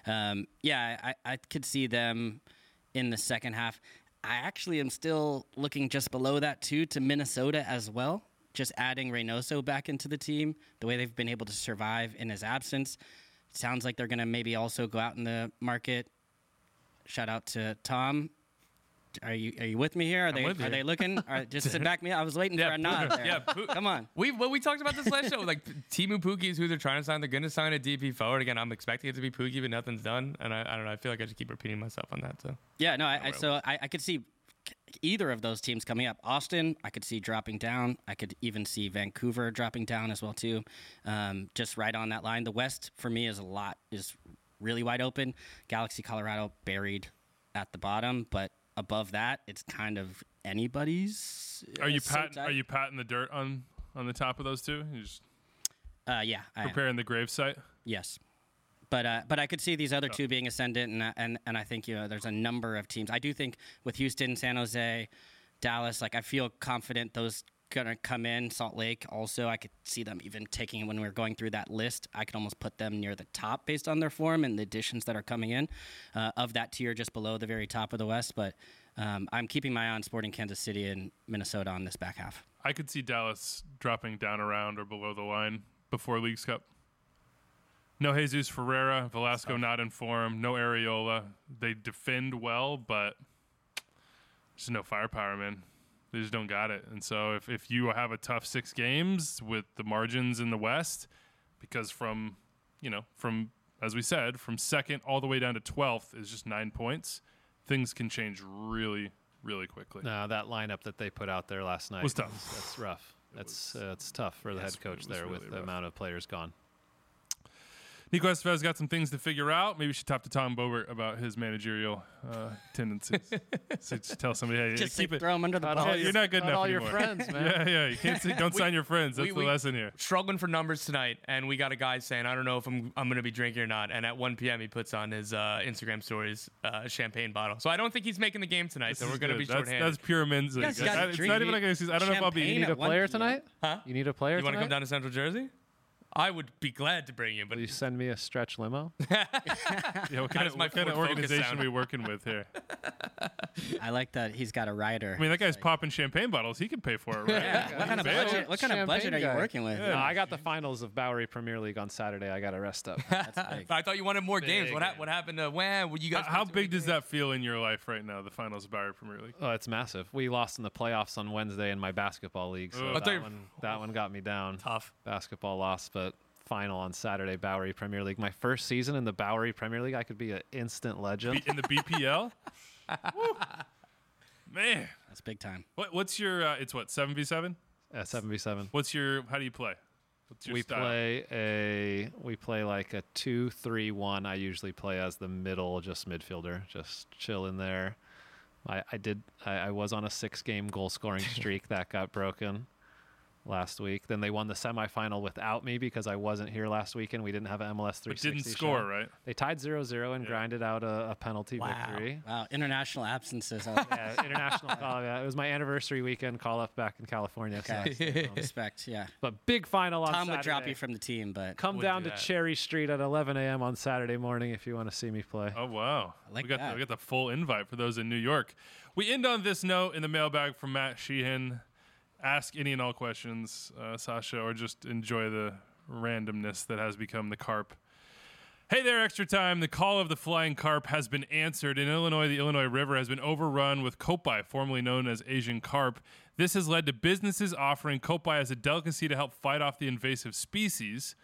I could see them in the second half. I actually am still looking just below that, too, to Minnesota as well. Just adding Reynoso back into the team, the way they've been able to survive in his absence. Sounds like they're going to maybe also go out in the market. Shout out to Tom. Are you with me here? Are they looking? Just to back me up. I was waiting for a nod there. Come on.
We talked about this last show. Like Timu Pukki is who they're trying to sign. They're going to sign a DP forward. Again, I'm expecting it to be Pukki, but nothing's done. And I don't know. I feel like I just keep repeating myself on that. So
yeah, no. I could see either of those teams coming up. Austin, I could see dropping down. I could even see Vancouver dropping down as well too. Just right on that line. The West for me is really wide open. Galaxy, Colorado buried at the bottom, but above that, it's kind of anybody's.
Are you patting the dirt on the top of those two? You just
yeah,
preparing the grave site.
Yes. But I could see these other two being ascendant, and I think there's a number of teams. I do think with Houston, San Jose, Dallas, like I feel confident those gonna come in. Salt Lake also, I could see them even taking when we were going through that list. I could almost put them near the top based on their form and the additions that are coming in of that tier just below the very top of the West. But I'm keeping my eye on Sporting Kansas City and Minnesota on this back half.
I could see Dallas dropping down around or below the line before Leagues Cup. No Jesus Ferreira, Velasco not in form, no Areola. They defend well, but there's no firepower, man. They just don't got it. And so if you have a tough 6 games with the margins in the West, because from as we said, from second all the way down to 12th is just 9 points, things can change really, really quickly.
No, that lineup that they put out there last night
Was tough.
That's rough. It's tough for the head coach
it was
there
really
with the
rough.
amount of players gone.
Nico Estevez got some things to figure out. Maybe we should talk to Tom Bobert about his managerial tendencies. So just tell somebody, hey,
Just
keep
like
it.
throw him under the bus.
You're not good
Not
enough
all
anymore.
your friends, man.
Yeah. You can't say, don't sign your friends. That's
we-
the lesson here.
Struggling for numbers tonight, and we got a guy saying, I don't know if I'm going to be drinking or not. And at 1 p.m., he puts on his Instagram stories a champagne bottle. So I don't think he's making the game tonight, so we're going to be shorthanded.
That's pure men's league.
guys gotta
It's
drink
not even like an excuse. I don't know if I'll be
champagne
eating
You need a
at 1
player
p.m.
tonight?
Huh?
You need a player
You want to come
tonight?
down to Central Jersey? I would be glad to bring you, but
Will you send me a stretch limo?
Yeah, what kind
does
of,
my
what kind of
Ford Focus
organization
sound?
are we working with here?
I like that he's got a rider.
I mean, that guy's popping champagne bottles. He can pay for it, right?
Yeah. What kind of
Bail.
budget? What kind of budget are
Champagne
you
guy.
working with?
No, I got the finals of Bowery Premier League on Saturday. I got to rest up.
That's big.
I thought you wanted more games.
Big
What happened to when you guys?
How
play too
big
many
does
games?
that feel in your life right now, the finals of Barry Premier League?
Oh, it's massive. We lost in the playoffs on Wednesday in my basketball league, so
Ugh.
that one got me down.
Tough.
Basketball lost, but final on Saturday, Bowery Premier League. My first season in the Bowery Premier League, I could be an instant legend.
In the BPL? Woo. Man.
That's big time.
What's your, it's what, 7v7?
7v7.
How do you play? What's your
We
style?
play like a 2-3-1. I usually play as the middle, just midfielder, just chill in there. I was on a 6-game goal scoring streak that got broken last week. Then they won the semifinal without me because I wasn't here last weekend. We didn't have an MLS 360
But didn't
show.
score, right?
They tied 0-0 and grinded out a penalty victory.
Wow. International absences.
Yeah, international call. Yeah, it was my anniversary weekend call up back in California. So I
Okay.
stayed home.
Respect. Yeah.
But big final on
Tom
Saturday.
would drop you from the team, but
Come
Would
down
do
to
that.
Cherry Street at 11 a.m. on Saturday morning if you want to see me play.
Oh, wow.
like
we got
that.
we got the full invite for those in New York. We end on this note in the mailbag from Matt Sheehan. Ask any and all questions, Sasha, or just enjoy the randomness that has become the carp. Hey there, Extra Time. The call of the flying carp has been answered. In Illinois, the Illinois River has been overrun with koppai, formerly known as Asian carp. This has led to businesses offering koppai as a delicacy to help fight off the invasive species.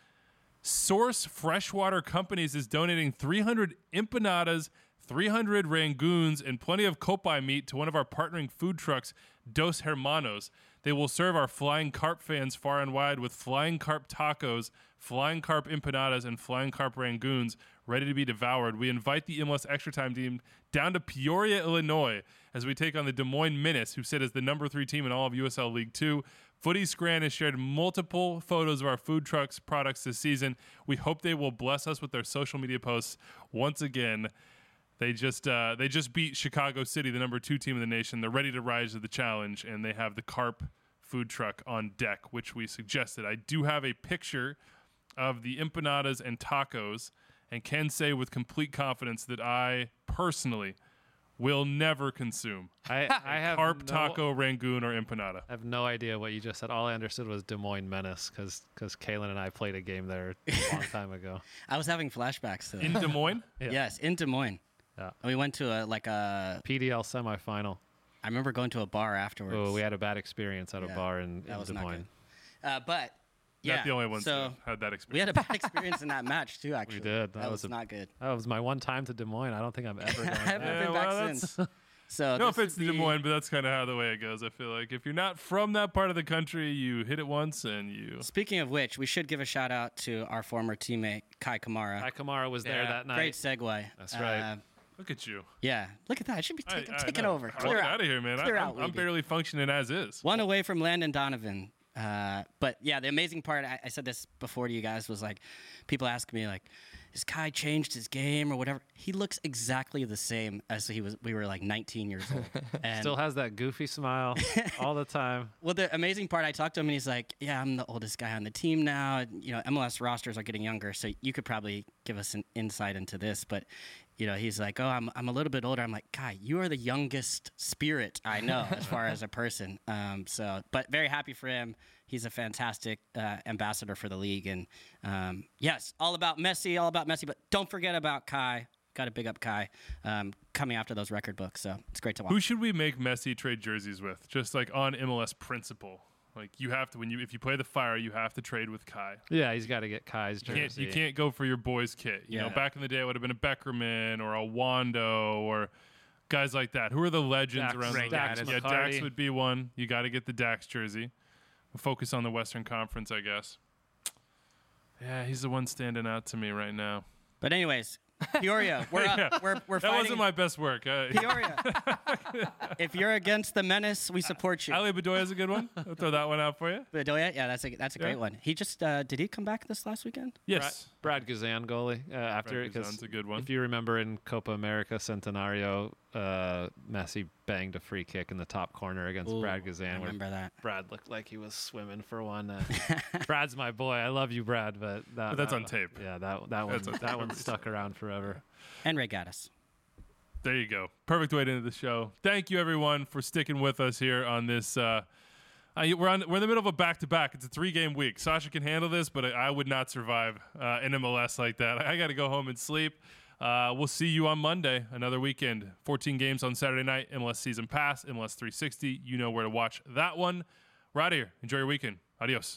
Source Freshwater Companies is donating 300 empanadas, 300 rangoons, and plenty of koppai meat to one of our partnering food trucks, Dos Hermanos. They will serve our flying carp fans far and wide with flying carp tacos, flying carp empanadas, and flying carp rangoons ready to be devoured. We invite the MLS Extra Time team down to Peoria, Illinois, as we take on the Des Moines Menace, who sit as the number 3 team in all of USL League 2. Footy Scran has shared multiple photos of our food trucks products this season. We hope they will bless us with their social media posts once again. They just beat Chicago City, the number 2 team in the nation. They're ready to rise to the challenge, and they have the carp food truck on deck, which we suggested. I do have a picture of the empanadas and tacos, and can say with complete confidence that I personally will never consume
I have
carp taco, rangoon, or empanada.
I have no idea what you just said. All I understood was Des Moines Menace because Kaylin and I played a game there a long time ago.
I was having flashbacks to that.
In Des Moines?
Yes, in Des Moines.
Yeah.
And we went to a
PDL semifinal.
I remember going to a bar afterwards.
Oh, we had a bad experience at a
Yeah,
bar in
that was
Des
not
Moines.
good. But yeah,
Not the only ones
so
that had that
we
experience.
had a bad experience in that match too. Actually,
did.
That was not good.
That was my one time to Des Moines. I don't think I've ever
I
gone
haven't
back.
been
well,
back
that's-
since. So
No
this
offense to
would
Des
be-
Moines, but that's kind of how the way it goes. I feel like if you're not from that part of the country, you hit it once and you.
Speaking of which, we should give a shout out to our former teammate Kai Kamara.
Kai Kamara was there
Yeah,
that night.
Great segue.
That's right.
Look at you.
Yeah, look at that. I should be taking
know.
over.
Get
Clear
out of here, man.
Clear
I'm,
out,
I'm
Levy.
barely functioning as is.
One away from Landon Donovan. But yeah, the amazing part, I said this before to you guys, was like, people ask me like, has Kai changed his game or whatever? He looks exactly the same as we were like 19 years old. And
Still has that goofy smile all the time.
well, the amazing part, I talked to him and he's like, yeah, I'm the oldest guy on the team now. And, MLS rosters are getting younger, so you could probably give us an insight into this. But, he's like, oh, I'm a little bit older. I'm like, Kai, you are the youngest spirit I know as far as a person. But very happy for him. He's a fantastic ambassador for the league. And yes, all about Messi, but don't forget about Kai. got to big up Kai coming after those record books. So it's great to watch.
Who should we make Messi trade jerseys with? Just like on MLS principle. Like you have to if you play the Fire, you have to trade with Kai.
Yeah, he's got to get Kai's jersey.
You can't go for your boys' kit. You know, back in the day, it would have been a Beckerman or a Wando or guys like that. Who are the legends around the
Dax
league? Yeah, Dax would be one. You got to get the Dax jersey. We'll focus on the Western Conference, I guess. Yeah, he's the one standing out to me right now.
But anyways, Peoria, we're up. We're
That
fighting.
wasn't my best work.
Peoria. If you're against the menace, we support you.
Ali Bedoya is a good one. I'll throw that one out for you.
Bedoya, yeah, that's a great one. He just did he come back this last weekend?
Yes.
Brad Guzan goalie after it.
Guzan's a good one.
If you remember in Copa America Centenario, Messi banged a free kick in the top corner against Brad Guzan.
I remember that.
Brad looked like he was swimming for one. Brad's my boy. I love you, Brad, but
that's on tape.
Yeah, that one stuck around forever.
And Ray Gaddis.
There you go. Perfect way to end the show. Thank you, everyone, for sticking with us here on this. We're in the middle of a back-to-back. It's a 3-game week. Sasha can handle this, but I would not survive in MLS like that. I got to go home and sleep. We'll see you on Monday, another weekend. 14 games on Saturday night, MLS Season Pass, MLS 360. You know where to watch that one. We're out of here. Enjoy your weekend. Adios.